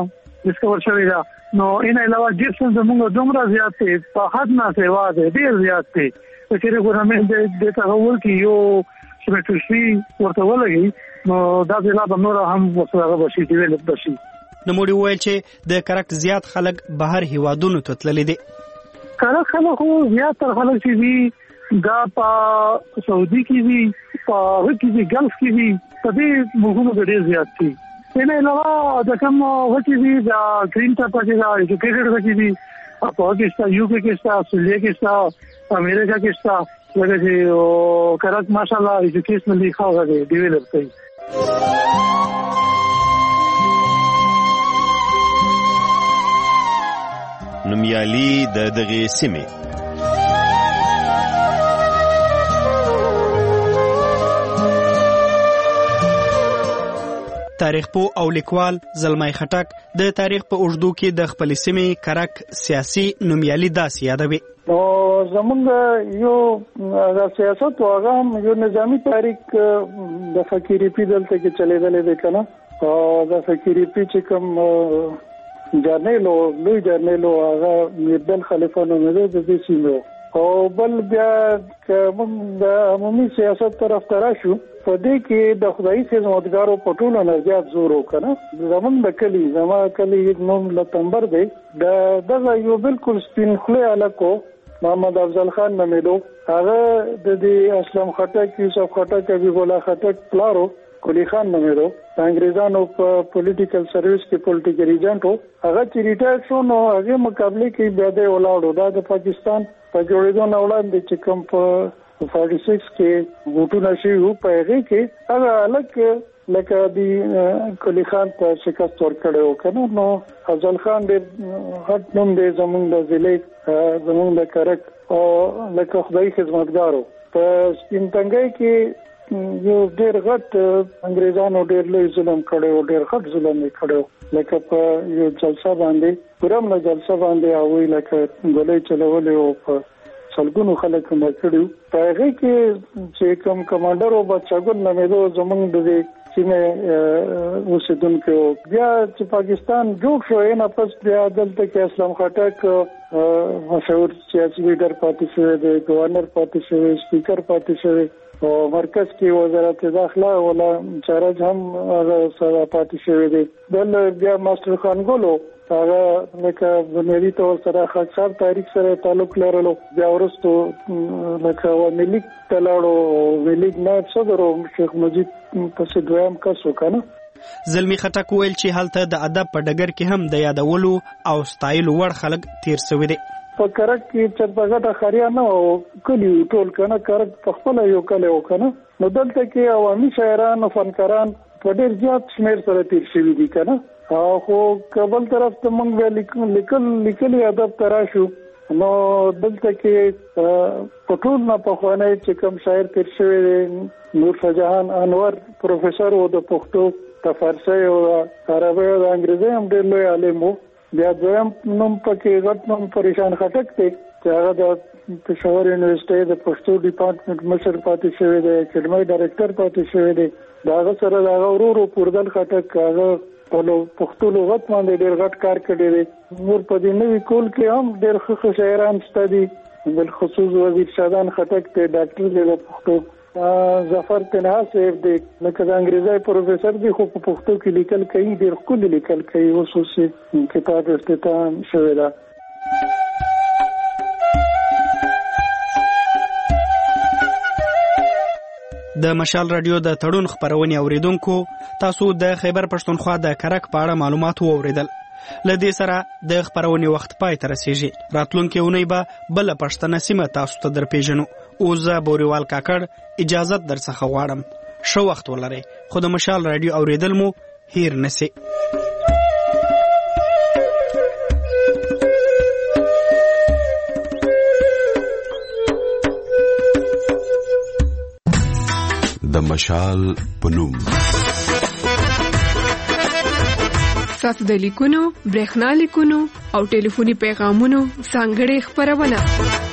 ډسکور شوی دا. نو ان علاوه جسم زموږ دومره زیات دی په حد نه سیوا دی ډیر زیات دی چې ګورنمنت د تحول کې یو سیمټري ورته ولګي نو دا د لا نور هم وسره بشي ډیولپ بشي. نو موږ وایو چې د کرک زیات خلک بهر هیوادونو ته تللي دي. کرک خلک خو زیات تر خلک چې دي دا په سعودي کې دي په هغه کې دي ګلف کې دي په دې موږ ډیر زیات دي. ان علاوه د کوم وچې دي دا گرین ټاپ کې دا ایجوکیټډ وچې دي په پاکستان یو کې ستا استرالیا کې ستا امریکا کې ستا لکه چې کرک ماشاءالله ایجوکیشنلی ښه دی ډیولپ کوي. نومیالي د دغه سیمې تاریخ پوه او لیکوال زلمی خټک د تاریخ په اوږدو کې د خپل سیمې کرک سیاسي نومیالي داسې یادوي. نو زمونږ یو د سیاست او هغه یو نظامی تاریخ د فقیری پی دلته کې چلیدلې ده کنه او د فقیری پی چې کوم جرنیلو لوی جرنیلو هغه میردل خلیفہ نو د دې سیمو او بل بیا کوم د عمومي سیاست طرف تراشو په دې کې د خدای خدمتګارو په ټولو نه زیات زور وکړه. زمون د کلی نوم لتمبر دی دغه یو بالکل سپین خله الکو محمد افضل خان نمیدو هغه د دې اسلام خټک یوسف خټک ابي الله خټک پلارو کولی خان نمیدو د انګریزانو په پولیټیکل سرویس کې پولیټیکل ایجنټ هغه چې ریټایر شو نو هغه مقابله کې بیا د ولاړو د پاکستان په جوړېدو نه وړاندې چې کوم په 46 کې ووټونه شوي په هغه کې هغه الګ لکه دی کولی خان په شکست ورکړو کنه. نو افضل خان ډېر غټ نوم دی زمونږ د ضلع زمونږ د کرک او لکه خدای خدمتګارو په سپین تنګۍ کې یو ډېر غټ انګریزانو ډېر لوی ظلم کړو ډېر غټ ظلم کړو لکه په یو جلسه باندې پرم نه جلسه باندې او لکه ګولې چلولې او په سلګونو خلک مړ په هغه کې چې کوم کمانډر او بچاګل نمیدو زمونږ د سیمه اوسیدونکو بیا چې پاکستان جوړ شو نه پس بیا دلته کې اسلام خټک مشهور سیاسي لیډر پاتې شوی دی گورنر پاتې شوی سپیکر پاتې شوی او مرکز کې وزارت داخله ولا چارج هم سره پاتې شوی دی. بل بیا ماستر خان ګولو هغه لکه بنیادی تور سره خاصار تاریخ سره تعلق لرلو بیا ورستو لکه ملک تلاړو ملک نائب صدر او شیخ مجید پس دویم کس وکنه. زلمی خټک ویل چې هلته د ادب په ډګر کې هم د یادولو او ستایلو وړ خلک تیر شوی دي. په کرک کې چرپغټه خریا نه او کلی ټول کنه کرک په خپل یو کلی وکنه. نو دلته کې عوامي شاعران او فنکاران په ډېر زیات شمیر سره تیر شوی دي کنه. خو کابل طرف ته موږ لیکلي ادب تراشو نو دلته کې په ټول نه په خوانه چې کوم شاعر تیر شوی دی نور شاهجهان انور پروفیسور او د پښتو د فارسی او عربي او انګریزي هم ډېر لوی عالم وو. بیا دویم نوم پکې غټ نوم پریشان خټک دی چې هغه د پېښور یونیورسيټي د پښتو ډپارټمنټ مشر پاتې شوی دی اکیډمي ډایرکټر پاتې شوی دی. دا سره دا ورو پوردل خټک هغه په پښتو لغت باندې ډېر غټ کار کړی دی. نور په دې نوې کول کې هم ډېر ښه شاعران شته دي بل خصوص وزیر شادان خټک ته ډاکټر دی د پښتو ظفر تنها صاحب دی لکه د انګریزي پروفیسور دی خو په پښتو کې لیکل کوي ډېر ښکلي لیکل کوي خصوصي کتاب افتتاح شوی دی. د مشال رادیو د تړون خبرونه اوریدونکو تاسو د خیبر پښتونخوا د کرک په اړه معلومات اوریدل. لدې سره د خبرونه وخت پای ته رسیږي. راتلونکي اونۍ به بل پښتنه سیمه تاسو ته درپېژنو. اوزه بوريوال کاکړ اجازه درڅخه غواړم. شو وخت ولرئ. خو د مشال رادیو اوریدل مو هیر نسی. د مشال پنوم تاسو د لیکونو، برېښنا لیکونو او ټلیفوني پیغامونو څنګه خبرونه